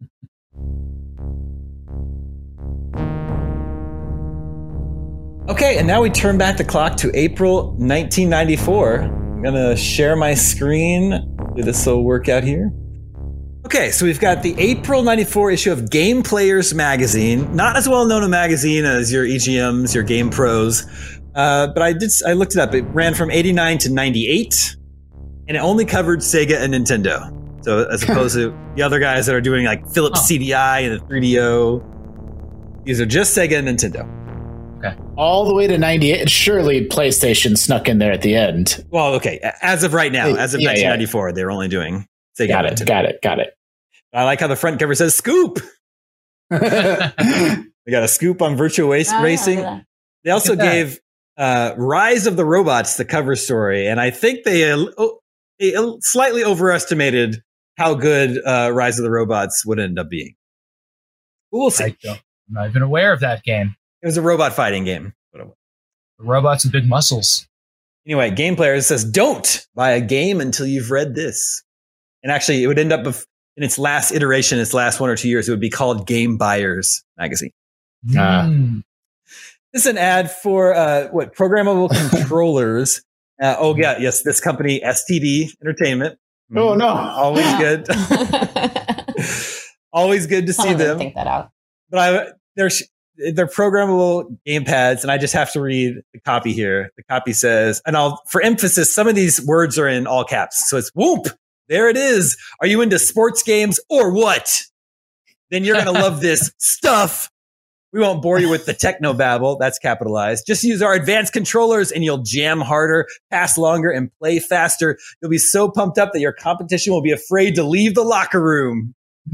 Okay, and now we turn back the clock to April 1994. I'm going to share my screen. This will work out here. Okay, so we've got the April 94 issue of Game Players magazine. Not as well known a magazine as your EGMs, your Game Pros. But I looked it up. It ran from 89 to 98. And it only covered Sega and Nintendo. So as opposed to the other guys that are doing like Philips CDI and the 3DO. These are just Sega and Nintendo. Okay. All the way to 98. Surely PlayStation snuck in there at the end. Well, okay. As of right now, as of 1994, they're only doing Sega. Got it. I like how the front cover says Scoop. They got a scoop on Virtua Racing. They also gave Rise of the Robots the cover story, and I think they slightly overestimated how good Rise of the Robots would end up being. We'll see. I'm not even aware of that game. It was a robot fighting game. The robots and big muscles. Anyway, Game Players says, don't buy a game until you've read this. And actually, it would end up in its last iteration, its last 1 or 2 years, it would be called Game Buyers magazine. This is an ad for programmable controllers. This company, STD Entertainment. Oh no, always good. Always good to see Someone didn't them. think that out. But they're programmable gamepads, and I just have to read the copy here. The copy says, and for emphasis, some of these words are in all caps. So it's whoop. There it is. Are you into sports games or what? Then you're going to love this stuff. We won't bore you with the techno babble. That's capitalized. Just use our advanced controllers and you'll jam harder, pass longer, and play faster. You'll be so pumped up that your competition will be afraid to leave the locker room.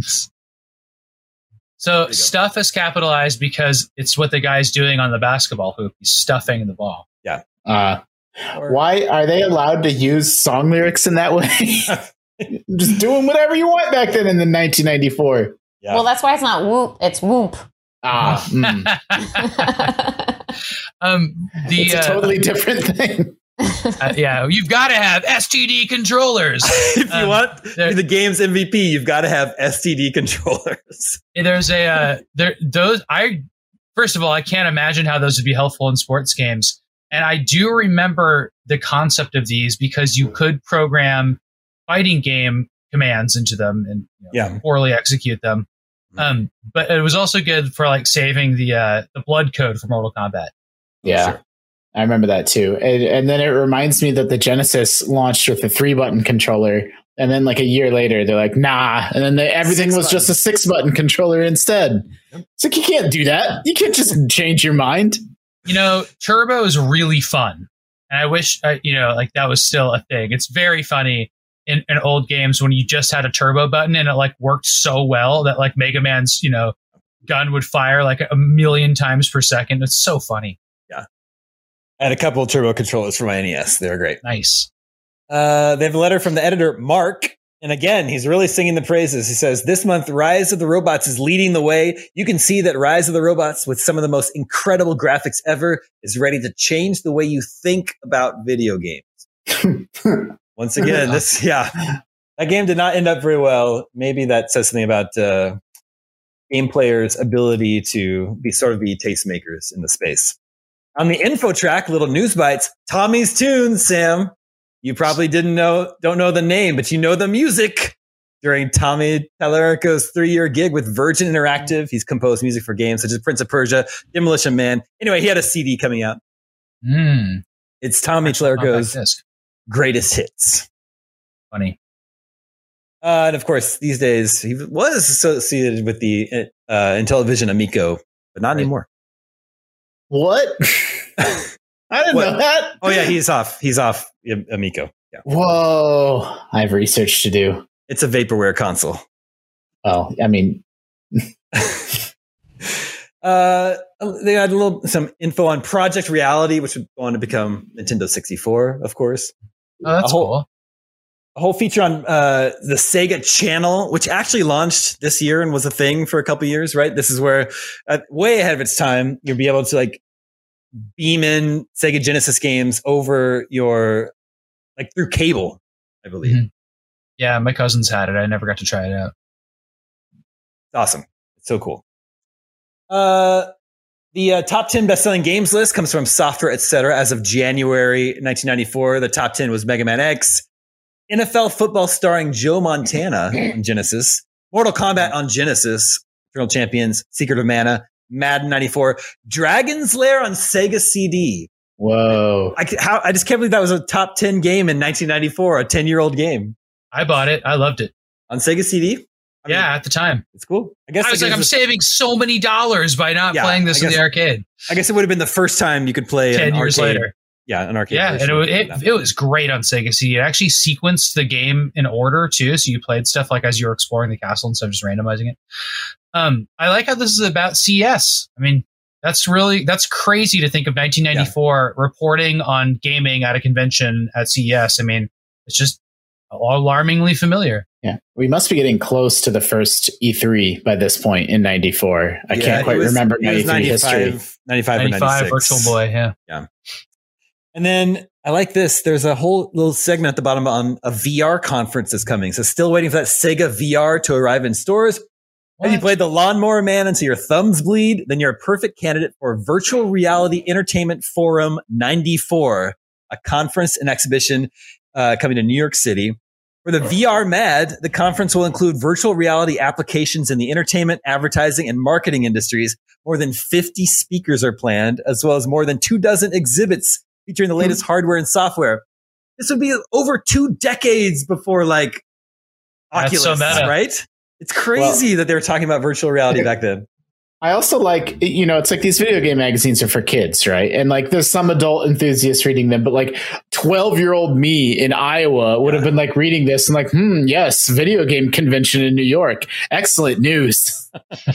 So stuff is capitalized because it's what the guy's doing on the basketball hoop. He's stuffing the ball. Yeah. Why are they allowed to use song lyrics in that way? Just doing whatever you want back then in the 1994. Yeah. Well, that's why it's not whoop, it's whoop. It's a totally different thing. Yeah, you've got to have STD controllers. If you want to be the game's MVP, you've got to have STD controllers. There's first of all, I can't imagine how those would be helpful in sports games. And I do remember the concept of these because you could program fighting game commands into them and poorly execute them. But it was also good for like saving the blood code for Mortal Kombat. Yeah. Sure. I remember that too. And then it reminds me that the Genesis launched with a 3-button controller. And then like a year later, they're like, nah. And then everything was just a 6-button controller instead. It's like, you can't do that. You can't just change your mind. Turbo is really fun. And I wish, like that was still a thing. It's very funny in old games when you just had a turbo button and it like worked so well that like Mega Man's, gun would fire like 1,000,000 times per second. It's so funny. Yeah. I had a couple of turbo controllers for my NES. They were great. Nice. They have a letter from the editor, Mark. And again, he's really singing the praises. He says, this month, Rise of the Robots is leading the way. You can see that Rise of the Robots, with some of the most incredible graphics ever, is ready to change the way you think about video games. Once again, that game did not end up very well. Maybe that says something about game players' ability to be tastemakers in the space. On the info track, little news bites. Tommy's Tunes, Sam. You probably don't know the name, but you know the music. During Tommy Tallarico's 3-year gig with Virgin Interactive, he's composed music for games such as Prince of Persia, Demolition Man. Anyway, he had a CD coming out. It's Tommy Tallarico's greatest hits. Funny. And of course, these days, he was associated with the Intellivision Amico, but not anymore. What? I didn't know that. Oh, yeah, he's off. He's off Amico. Yeah. Whoa. I have research to do. It's a vaporware console. Well, I mean... they had some info on Project Reality, which would go on to become Nintendo 64, of course. Oh, that's cool. A whole feature on the Sega Channel, which actually launched this year and was a thing for a couple of years, right? This is where, way ahead of its time, you'll be able to like beam in Sega Genesis games over through cable, I believe. Mm-hmm. Yeah, my cousins had it. I never got to try it out. It's awesome. It's so cool. The top 10 best-selling games list comes from Software Etc. As of January 1994, the top 10 was Mega Man X, NFL Football starring Joe Montana on Genesis, Mortal Kombat on Genesis, Eternal Champions, Secret of Mana, Madden 94, Dragon's Lair on Sega CD. Whoa. I just can't believe that was a top 10 game in 1994, a 10-year-old game. I bought it. I loved it. On Sega CD? At the time. It's cool. I was like, I'm saving so many dollars by not playing this in the arcade. I guess it would have been the first time you could play 10 years arcade. later. Yeah, an arcade. Yeah, version. and it was great on Sega CD. It actually sequenced the game in order too, so you played stuff like as you were exploring the castle instead of just randomizing it. I like how this is about CES. I mean, that's crazy to think of 1994 reporting on gaming at a convention at CES. I mean, it's just alarmingly familiar. Yeah, we must be getting close to the first E3 by this point in 94. I can't quite remember my E3 history. 95 or 96. Virtual Boy, yeah. And then I like this. There's a whole little segment at the bottom on a VR conference that's coming. So still waiting for that Sega VR to arrive in stores. Have you played the Lawnmower Man until your thumbs bleed? Then you're a perfect candidate for Virtual Reality Entertainment Forum 94, a conference and exhibition coming to New York City. For the VR Mad, the conference will include virtual reality applications in the entertainment, advertising, and marketing industries. More than 50 speakers are planned, as well as more than 24 exhibits featuring the latest hardware and software. This would be over 2 decades before like That's so Oculus, meta. right? It's crazy that they were talking about virtual reality back then. I also like, it's like these video game magazines are for kids, right? And like there's some adult enthusiasts reading them, but like 12-year-old me in Iowa would have been like reading this and like, yes, video game convention in New York. Excellent news.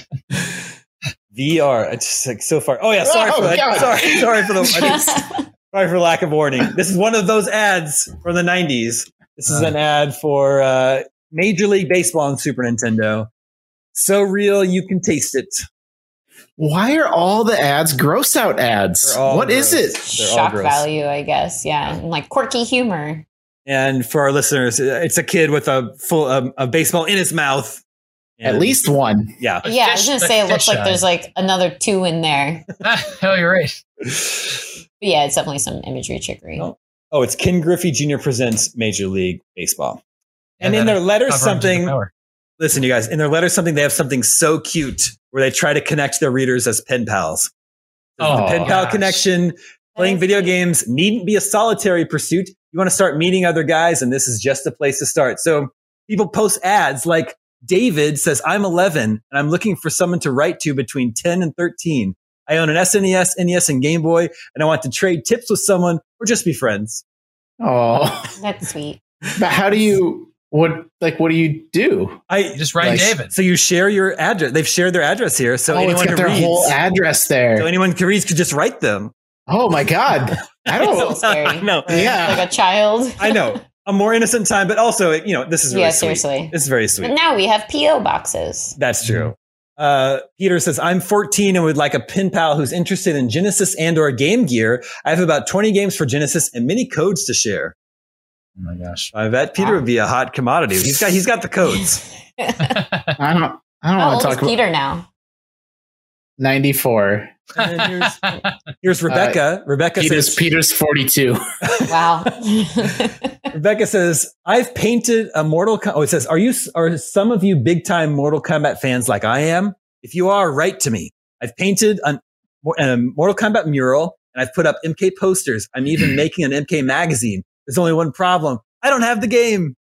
VR, it's just like so far. Oh yeah, sorry for that. Sorry for the sorry for lack of warning. This is one of those ads from the 90s. This is an ad for Major League Baseball on Super Nintendo. So real you can taste it. Why are all the ads gross out ads? What gross. is it? Shock value, I guess. Yeah. And like quirky humor. And for our listeners, it's a kid with a full a baseball in his mouth. At least one. Yeah. Yeah, I was going to say, it looks like there's like another 2 in there. Oh, you're right. But yeah, it's definitely some imagery trickery. Oh, it's Ken Griffey Jr. presents Major League Baseball. And in their letter something, listen, you guys, in their letter something, they have something so cute where they try to connect their readers as pen pals. The pen pal connection, playing video games needn't be a solitary pursuit. You want to start meeting other guys, and this is just the place to start. So people post ads like David says, I'm 11 and I'm looking for someone to write to between 10 and 13. I own an SNES, NES, and Game Boy, and I want to trade tips with someone or just be friends. Oh, that's sweet. But how do you? What do you do? You just write David. So you share your address. They've shared their address here. So anyone it's got their whole address there. So anyone who reads could just write them. Oh my God. I don't know. Scary. No. Yeah. Like a child. I know. A more innocent time, but also, this is really sweet. Seriously. This is very sweet. But now we have P.O. boxes. That's true. Peter says, I'm 14 and would like a pen pal who's interested in Genesis and or Game Gear. I have about 20 games for Genesis and many codes to share. Oh my gosh. I bet Peter would be a hot commodity. He's got the codes. I don't How want to old talk is Peter now? 94. And here's Rebecca. Rebecca says Peter's 42. Wow. Rebecca says, I've painted a Mortal Kombat. Oh, it says, are some of you big time Mortal Kombat fans like I am? If you are, write to me. I've painted a Mortal Kombat mural and I've put up MK posters. I'm even making an MK magazine. There's only one problem. I don't have the game.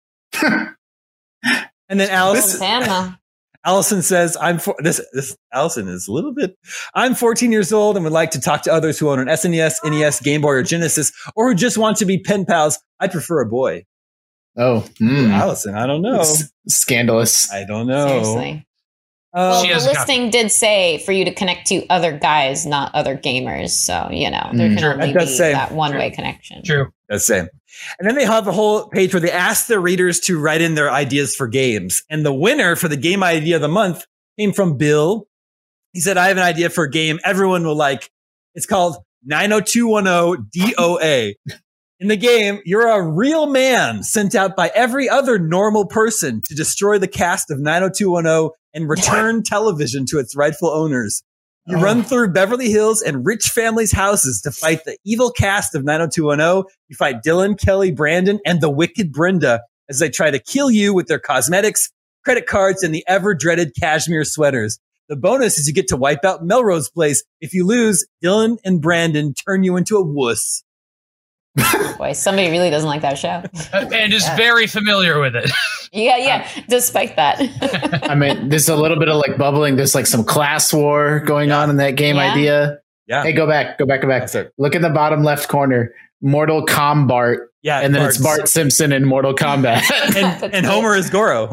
And then Allison says, Allison is a little bit, I'm 14 years old and would like to talk to others who own an SNES, NES, Game Boy, or Genesis, or who just want to be pen pals. I prefer a boy. Oh, Allison, I don't know. Scandalous. I don't know. Seriously. Well, the listing did say for you to connect to other guys, not other gamers. So, there can only be that one-way connection. True. That's same. And then they have a whole page where they ask their readers to write in their ideas for games. And the winner for the game idea of the month came from Bill. He said, I have an idea for a game everyone will like. It's called 90210 DOA. In the game, you're a real man sent out by every other normal person to destroy the cast of 90210 and return television to its rightful owners. You run through Beverly Hills and rich families' houses to fight the evil cast of 90210. You fight Dylan, Kelly, Brandon, and the wicked Brenda as they try to kill you with their cosmetics, credit cards, and the ever-dreaded cashmere sweaters. The bonus is you get to wipe out Melrose Place. If you lose, Dylan and Brandon turn you into a wuss. Boy, somebody really doesn't like that show. And is very familiar with it. Yeah. Despite that. I mean, there's a little bit of like bubbling. There's like some class war going on in that game idea. Yeah. Hey, go back. Look in the bottom left corner. Mortal Kombat. Yeah. And then it's Bart Simpson in Mortal Kombat. and Homer is Goro.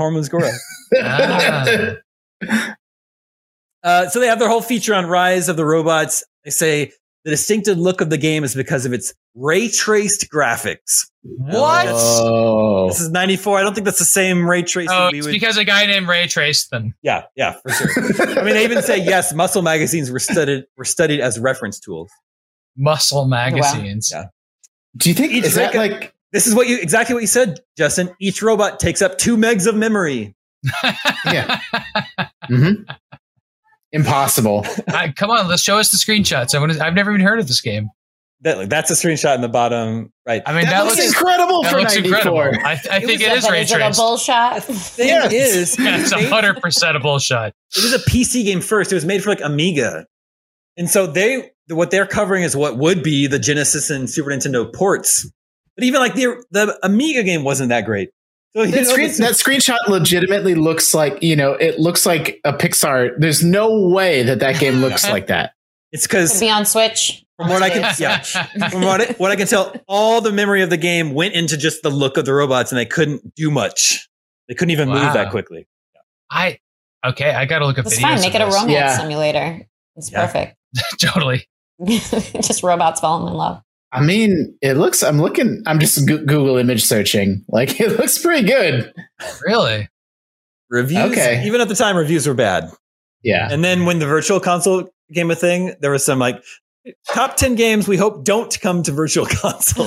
So they have their whole feature on Rise of the Robots. They say the distinctive look of the game is because of its ray traced graphics. What? Oh. This is 94. I don't think that's the same ray tracing. It's because a guy named Ray traced them. Yeah, for sure. I mean, they even say yes. Muscle magazines were studied as reference tools. Muscle magazines. Wow. Yeah. Do you think is that like this is exactly what you said, Justin? Each robot takes up 2 megs of memory. Yeah. Mm-hmm. Impossible. Come on, let's show us the screenshots. I've never even heard of this game. That's a screenshot in the bottom right. I mean, that looks incredible for 94. I think it is ray Is it a traced. bull shot? It is. It's 100% a bull shot. It was a PC game first. It was made for like Amiga. And so what they're covering is what would be the Genesis and Super Nintendo ports. But even like the Amiga game wasn't that great. So that screenshot legitimately looks like, it looks like a Pixar. There's no way that game looks like that. It's because be on Switch. From what I can tell, all the memory of the game went into just the look of the robots, and they couldn't do much. They couldn't even move that quickly. I got to look at videos. It's fine. Make it a romance simulator. It's perfect. Totally. Just robots falling in love. I mean, I'm just Google image searching. Like, it looks pretty good. Really? Reviews? Okay. Even at the time, reviews were bad. Yeah. And then when the virtual console became a thing, there was some like, top 10 games we hope don't come to virtual console.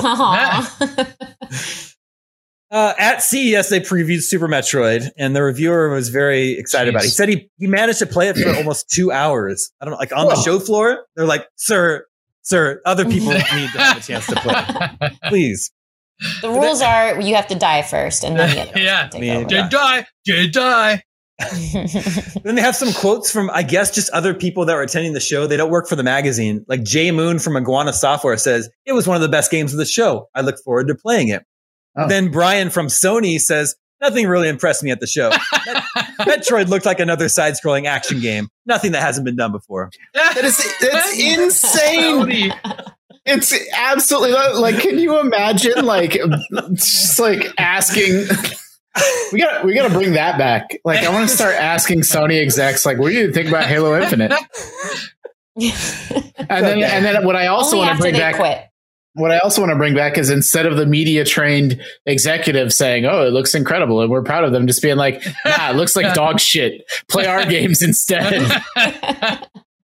At CES, they previewed Super Metroid, and the reviewer was very excited about it. He said he managed to play it for almost 2 hours. I don't know, like on the show floor. They're like, sir, other people need to have a chance to play. Please. The rules are you have to die first, and then the other die. Then they have some quotes from, I guess, just other people that were attending the show. They don't work for the magazine. Like Jay Moon from Iguana Software says, it was one of the best games of the show. I look forward to playing it. Oh. Then Brian from Sony says, nothing really impressed me at the show. Metroid looked like another side-scrolling action game. Nothing that hasn't been done before. That's insane. It's absolutely like, can you imagine like just like asking... We gotta bring that back. Like, I want to start asking Sony execs, like, what do you think about Halo Infinite? And then what I also want to bring back. What I also want to bring back is instead of the media trained executive saying, "Oh, it looks incredible," and we're proud of them, just being like, "Nah, it looks like dog shit. Play our games instead." And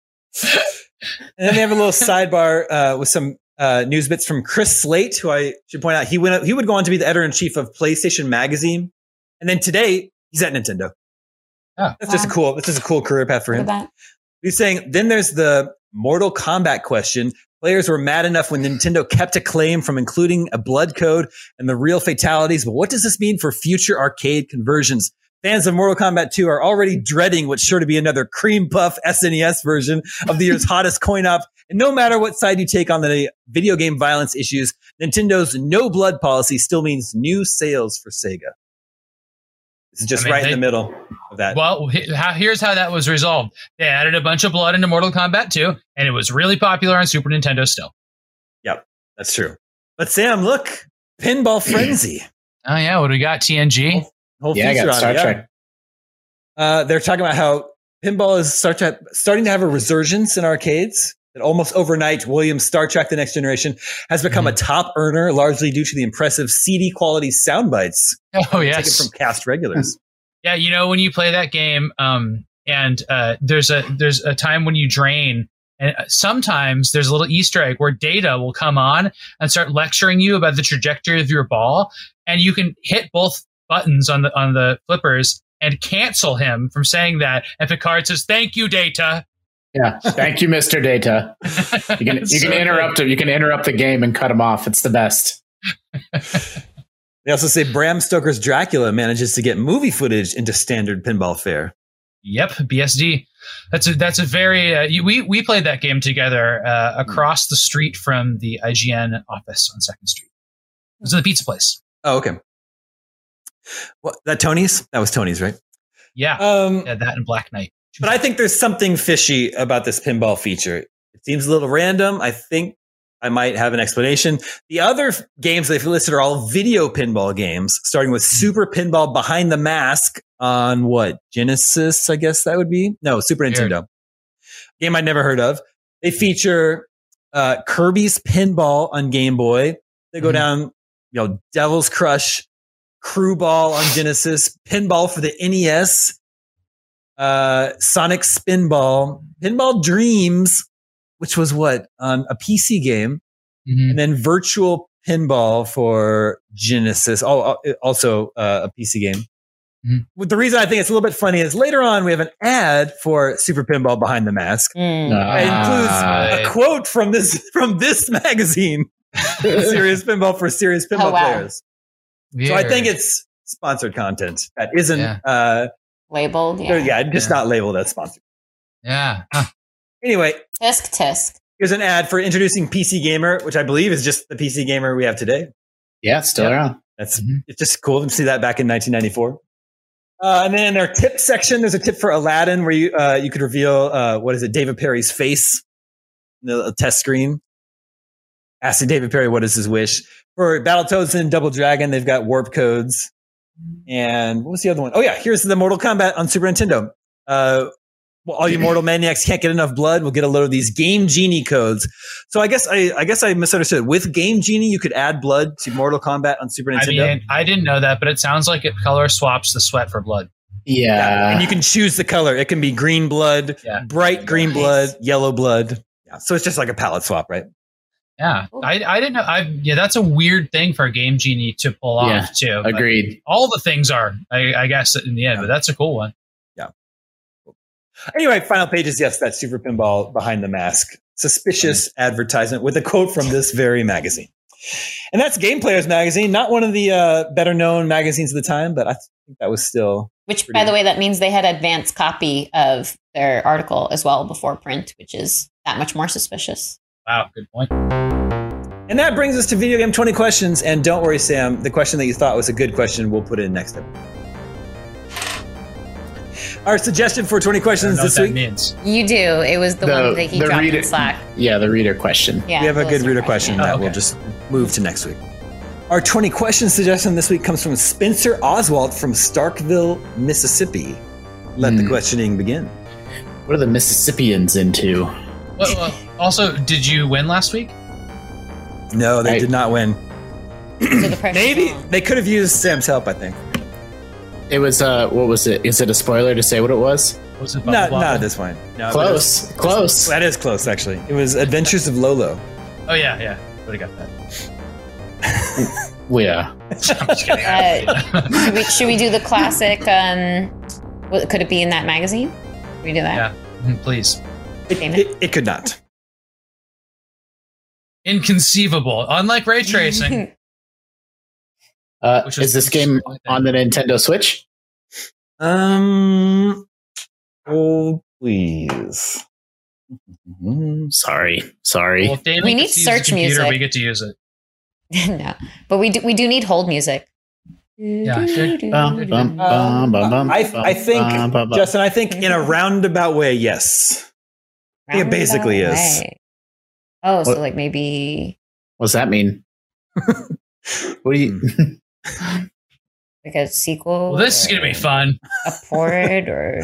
then they have a little sidebar with some news bits from Chris Slate, who I should point out he would go on to be the editor-in-chief of PlayStation Magazine. And then today, he's at Nintendo. Oh, that's just a cool career path for him. He's saying, then there's the Mortal Kombat question. Players were mad enough when Nintendo kept a claim from including a blood code and the real fatalities. But what does this mean for future arcade conversions? Fans of Mortal Kombat 2 are already dreading what's sure to be another cream puff SNES version of the year's hottest coin-op. And no matter what side you take on the video game violence issues, Nintendo's no blood policy still means new sales for Sega. This is just in the middle of that. Well, here's how that was resolved. They added a bunch of blood into Mortal Kombat 2, and it was really popular on Super Nintendo still. Yep, that's true. But Sam, look, Pinball Frenzy. Oh, yeah, what do we got? TNG? Whole feature I got Star Trek. They're talking about how pinball is starting to have a resurgence in arcades. That almost overnight, Williams' Star Trek: The Next Generation has become a top earner, largely due to the impressive CD quality sound bites. Oh, yes. Taken from cast regulars. Yeah, when you play that game, and there's a time when you drain, and sometimes there's a little Easter egg where Data will come on and start lecturing you about the trajectory of your ball, and you can hit both buttons on the flippers and cancel him from saying that. And Picard says, "Thank you, Data." Yeah, thank you, Mr. Data. You can interrupt him. You can interrupt the game and cut him off. It's the best. They also say Bram Stoker's Dracula manages to get movie footage into standard pinball fare. Yep, BSD. That's a very we played that game together across the street from the IGN office on 2nd Street. It was the pizza place. Oh, okay. What, that Tony's? That was Tony's, right? Yeah, that and Black Knight. But I think there's something fishy about this pinball feature. It seems a little random. I think I might have an explanation. The other games they've listed are all video pinball games, starting with Super Pinball Behind the Mask on what? Genesis, I guess that would be? No, Super Nintendo. Game I'd never heard of. They feature Kirby's Pinball on Game Boy. They go down, Devil's Crush, Crew Ball on Genesis, Pinball for the NES, Sonic Spinball, Pinball Dreams, which was what? A PC game. And then Virtual Pinball for Genesis, also a PC game. The reason I think it's a little bit funny is later on we have an ad for Super Pinball Behind the Mask. It includes a quote from this magazine, Serious Pinball for Serious Pinball players. Weird. So I think it's sponsored content that isn't labeled. Not labeled as sponsored. Yeah. Huh. Anyway, tisk. Here's an ad for introducing PC Gamer, which I believe is just the PC Gamer we have today. Yeah, it's still around. It's just cool to see that back in 1994. And then in their tip section, there's a tip for Aladdin where you could reveal David Perry's face in the test screen. Asking David Perry what is his wish. For Battletoads and Double Dragon, they've got warp codes. And what was the other one? Oh yeah, here's the Mortal Kombat on Super Nintendo. All you mortal maniacs can't get enough blood. We'll get a load of these Game Genie codes. So I guess I misunderstood. With Game Genie, you could add blood to Mortal Kombat on Super Nintendo. I mean, I didn't know that, but it sounds like it color swaps the sweat for blood. Yeah. And you can choose the color. It can be green blood, bright green blood, yellow blood. Yeah. So it's just like a palette swap, right? Yeah. I didn't know. That's a weird thing for a Game Genie to pull off too. Agreed. All the things are, I guess, in the end, but that's a cool one. Yeah. Anyway, final pages. Yes, that Super Pinball Behind the Mask. Suspicious advertisement with a quote from this very magazine. And that's Game Players Magazine, not one of the better known magazines of the time, but I think that was still. Which, by the way, that means they had advanced copy of their article as well before print, which is that much more suspicious. Wow, good point. And that brings us to Video Game 20 questions. And don't worry, Sam, the question that you thought was a good question, we'll put in next episode. Our suggestion for 20 questions this week. Means. You do. It was the one that he dropped in Slack. Yeah, the reader question. Yeah, we have a good reader question that we'll just move to next week. Our 20 question suggestion this week comes from Spencer Oswald from Starkville, Mississippi. Let the questioning begin. What are the Mississippians into? Well, also, did you win last week? No, they did not win. So the Maybe they could have used Sam's help, I think. It was, what was it? Is it a spoiler to say what it was? Was it not at this point. No, close. Close. That is close, actually. It was Adventures of Lolo. Oh, yeah. Would have got that. Well, yeah. I'm just kidding. Should we do the classic? Could it be in that magazine? Can we do that? Yeah, please. It could not. Inconceivable. Unlike ray tracing. Is this game on the Nintendo Switch? Oh, please. Sorry. Well, if David we need gets to use search the computer, music. we get to use it. No, but we do need hold music. Yeah, sure. I think, Justin, I think in a roundabout way, yes. It basically is. Oh, so like maybe. What's that mean? What do you? Like a sequel? Well, this is going to be fun. A port or.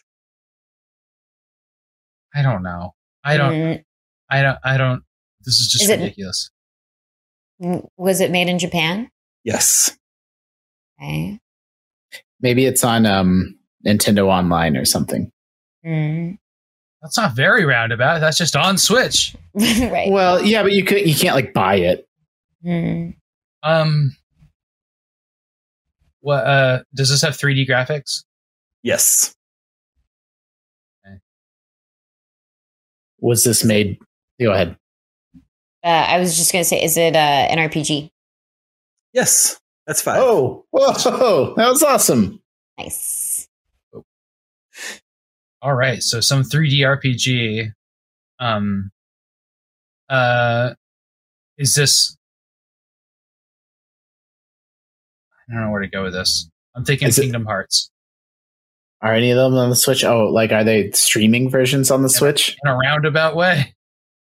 I don't know. I don't. This is just ridiculous. Was it made in Japan? Yes. Okay. Maybe it's on Nintendo Online or something. That's not very roundabout. That's just on Switch. Right. Well, yeah, but you can't like buy it. What does this have 3D graphics? Yes. Okay. Was this made? Go ahead. I was just going to say, is it an RPG? Yes. That's 5. Oh, whoa, that was awesome. Nice. All right, so some 3D RPG. Is this? I don't know where to go with this. I'm thinking Kingdom Hearts. Are any of them on the Switch? Oh, like are they streaming versions on the Switch? In a roundabout way.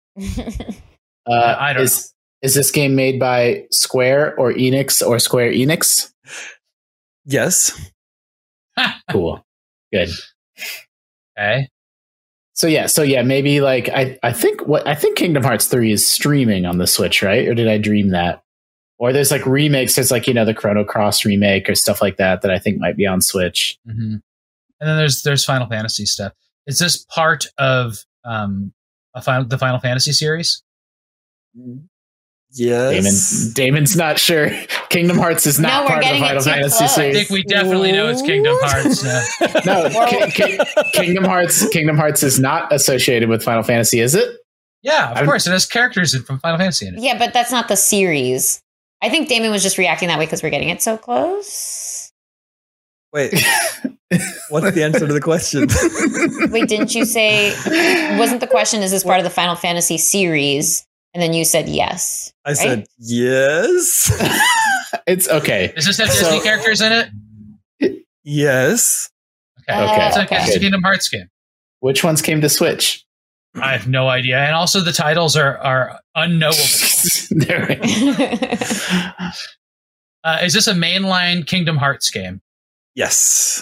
I don't know. Is this game made by Square or Enix or Square Enix? Yes. Cool. Good. Okay. So yeah, maybe like I think Kingdom Hearts 3 is streaming on the Switch, right? Or did I dream that? Or there's like remakes, there's like, the Chrono Cross remake or stuff like that I think might be on Switch. Mm-hmm. And then there's Final Fantasy stuff. Is this part of the Final Fantasy series? Yes. Damon's not sure. Kingdom Hearts is not No, we're part of the getting it Final too Fantasy close. I series. think we definitely know it's Kingdom Hearts now. No, Kingdom Hearts is not associated with Final Fantasy, is it? Yeah, of course. It has characters from Final Fantasy in it. Yeah, but that's not the series. I think Damon was just reacting that way because we're getting it so close. Wait, what's the answer to the question? Wait, didn't you say, wasn't the question, is this part of the Final Fantasy series? And then you said yes. I said yes. It's okay. Does this have Disney characters in it? Yes. Okay. Okay. It's a Kingdom Hearts game. Which ones came to Switch? I have no idea. And also the titles are unknowable. Is this a mainline Kingdom Hearts game? Yes.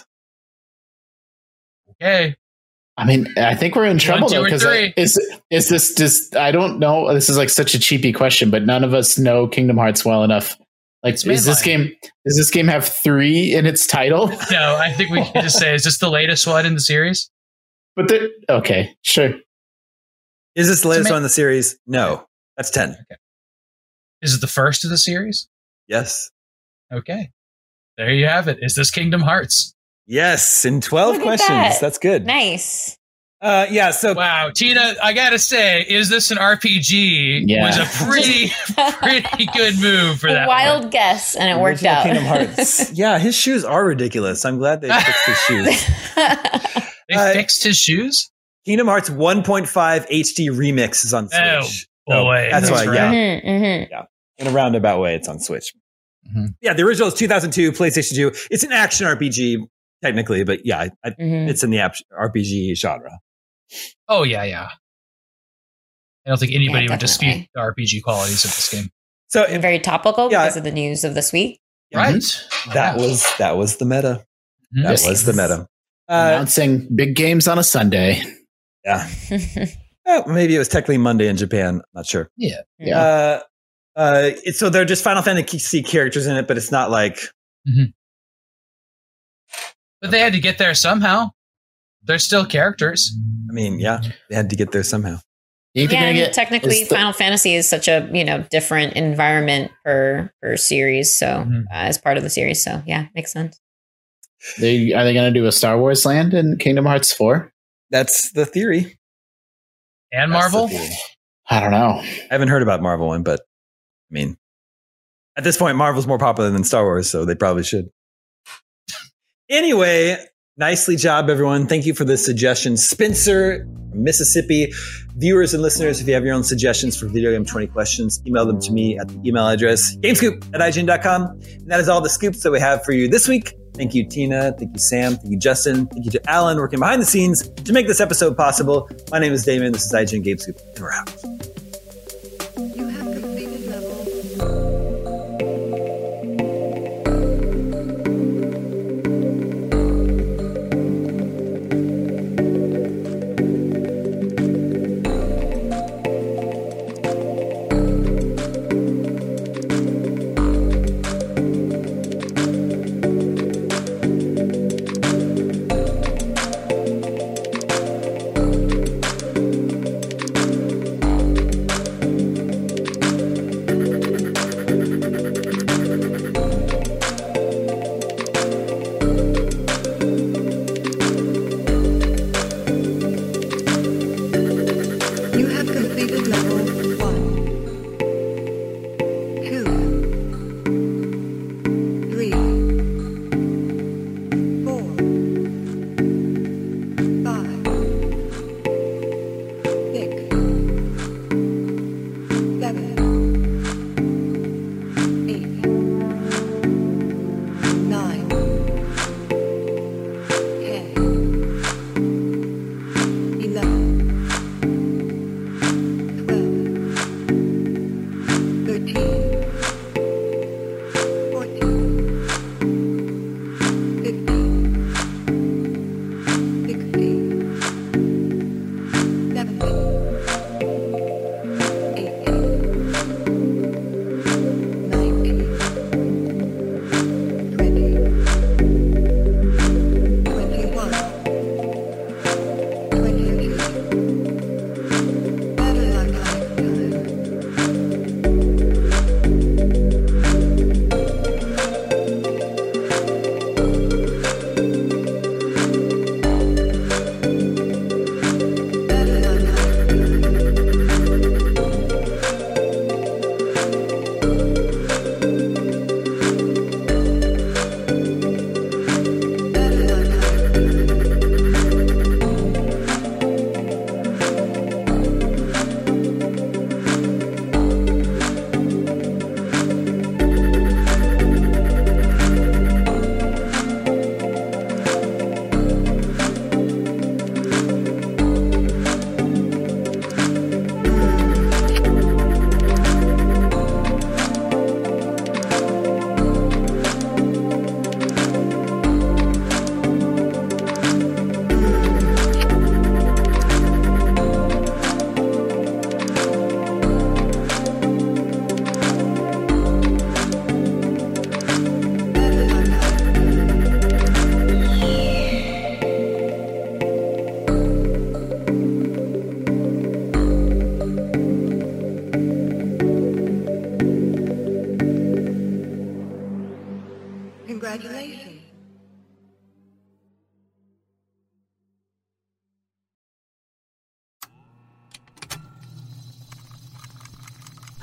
Okay. I mean, I think we're in trouble 1, 2, though, or because 3. is this just? I don't know. This is like such a cheapy question, but none of us know Kingdom Hearts well enough. Like, It's does this game have 3 in its title? No, I think we can just say, is this the latest one in the series? But okay, sure. Is this the latest one in the series? No. That's 10. Okay. Is it the first of the series? Yes. Okay. There you have it. Is this Kingdom Hearts? Yes. In 12 Look at questions. that. That's good. Nice. Yeah. So Wow, Tina, I gotta say, is this an RPG? Yeah. Was a pretty good move for that. Wild one. guess, and it worked original out. Kingdom Hearts. Yeah, his shoes are ridiculous. I'm glad they fixed his shoes. They fixed his shoes? Kingdom Hearts 1.5 HD remix is on Switch. Oh, boy. That's why, yeah. Mm-hmm. In a roundabout way, it's on Switch. Mhm. Yeah, the original is 2002, PlayStation 2. It's an action RPG, technically, but yeah, Mm-hmm. it's in the RPG genre. Oh, yeah. I don't think anybody Yeah, would dispute definitely. the RPG qualities of this game. So And very topical Yeah. because of the news of this week. Right? that was the meta. Mhm. That was the meta. Announcing big games on a Sunday. Yeah. Maybe it was technically Monday in Japan. Not sure. Yeah. So they're just Final Fantasy characters in it, but it's not like But they had to get there somehow. They're still characters. I mean, yeah, they had to get there somehow. You think Yeah, they're gonna and get technically, is the- Final Fantasy is such a different environment per series. So Mhm. as part of the series, so yeah, makes sense. are they going to do a Star Wars land in Kingdom Hearts 4? That's the theory. And That's the Marvel? theory. I don't know. I haven't heard about Marvel one, but I mean, at this point, Marvel's more popular than Star Wars, so they probably should. Anyway, nicely job, everyone. Thank you for the suggestions. Spencer from Mississippi. Viewers and listeners, if you have your own suggestions for Video Game 20 questions, email them to me at the email address, gamescoop@ign.com. And that is all the scoops that we have for you this week. Thank you, Tina. Thank you, Sam. Thank you, Justin. Thank you to Alan working behind the scenes to make this episode possible. My name is Damon. This is IGN Game Scoop, and we're out. You have completed level.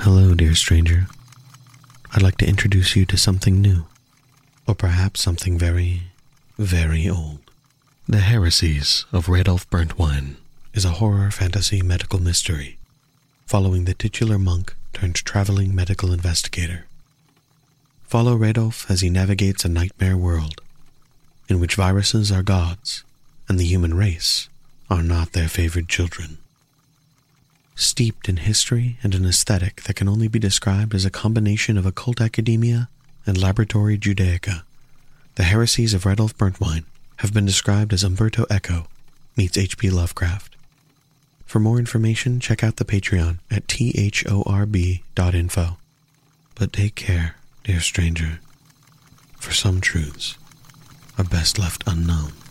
Hello, dear stranger. I'd like to introduce you to something new, or perhaps something very, very old. The Heresies of Radolf Burntwine is a horror fantasy medical mystery following the titular monk turned traveling medical investigator. Follow Radolf as he navigates a nightmare world in which viruses are gods and the human race are not their favored children. Steeped in history and an aesthetic that can only be described as a combination of occult academia and laboratory Judaica, the Heresies of Radolf Burntwine have been described as Umberto Eco meets H.P. Lovecraft. For more information, check out the Patreon at thorb.info. But take care, dear stranger, for some truths are best left unknown.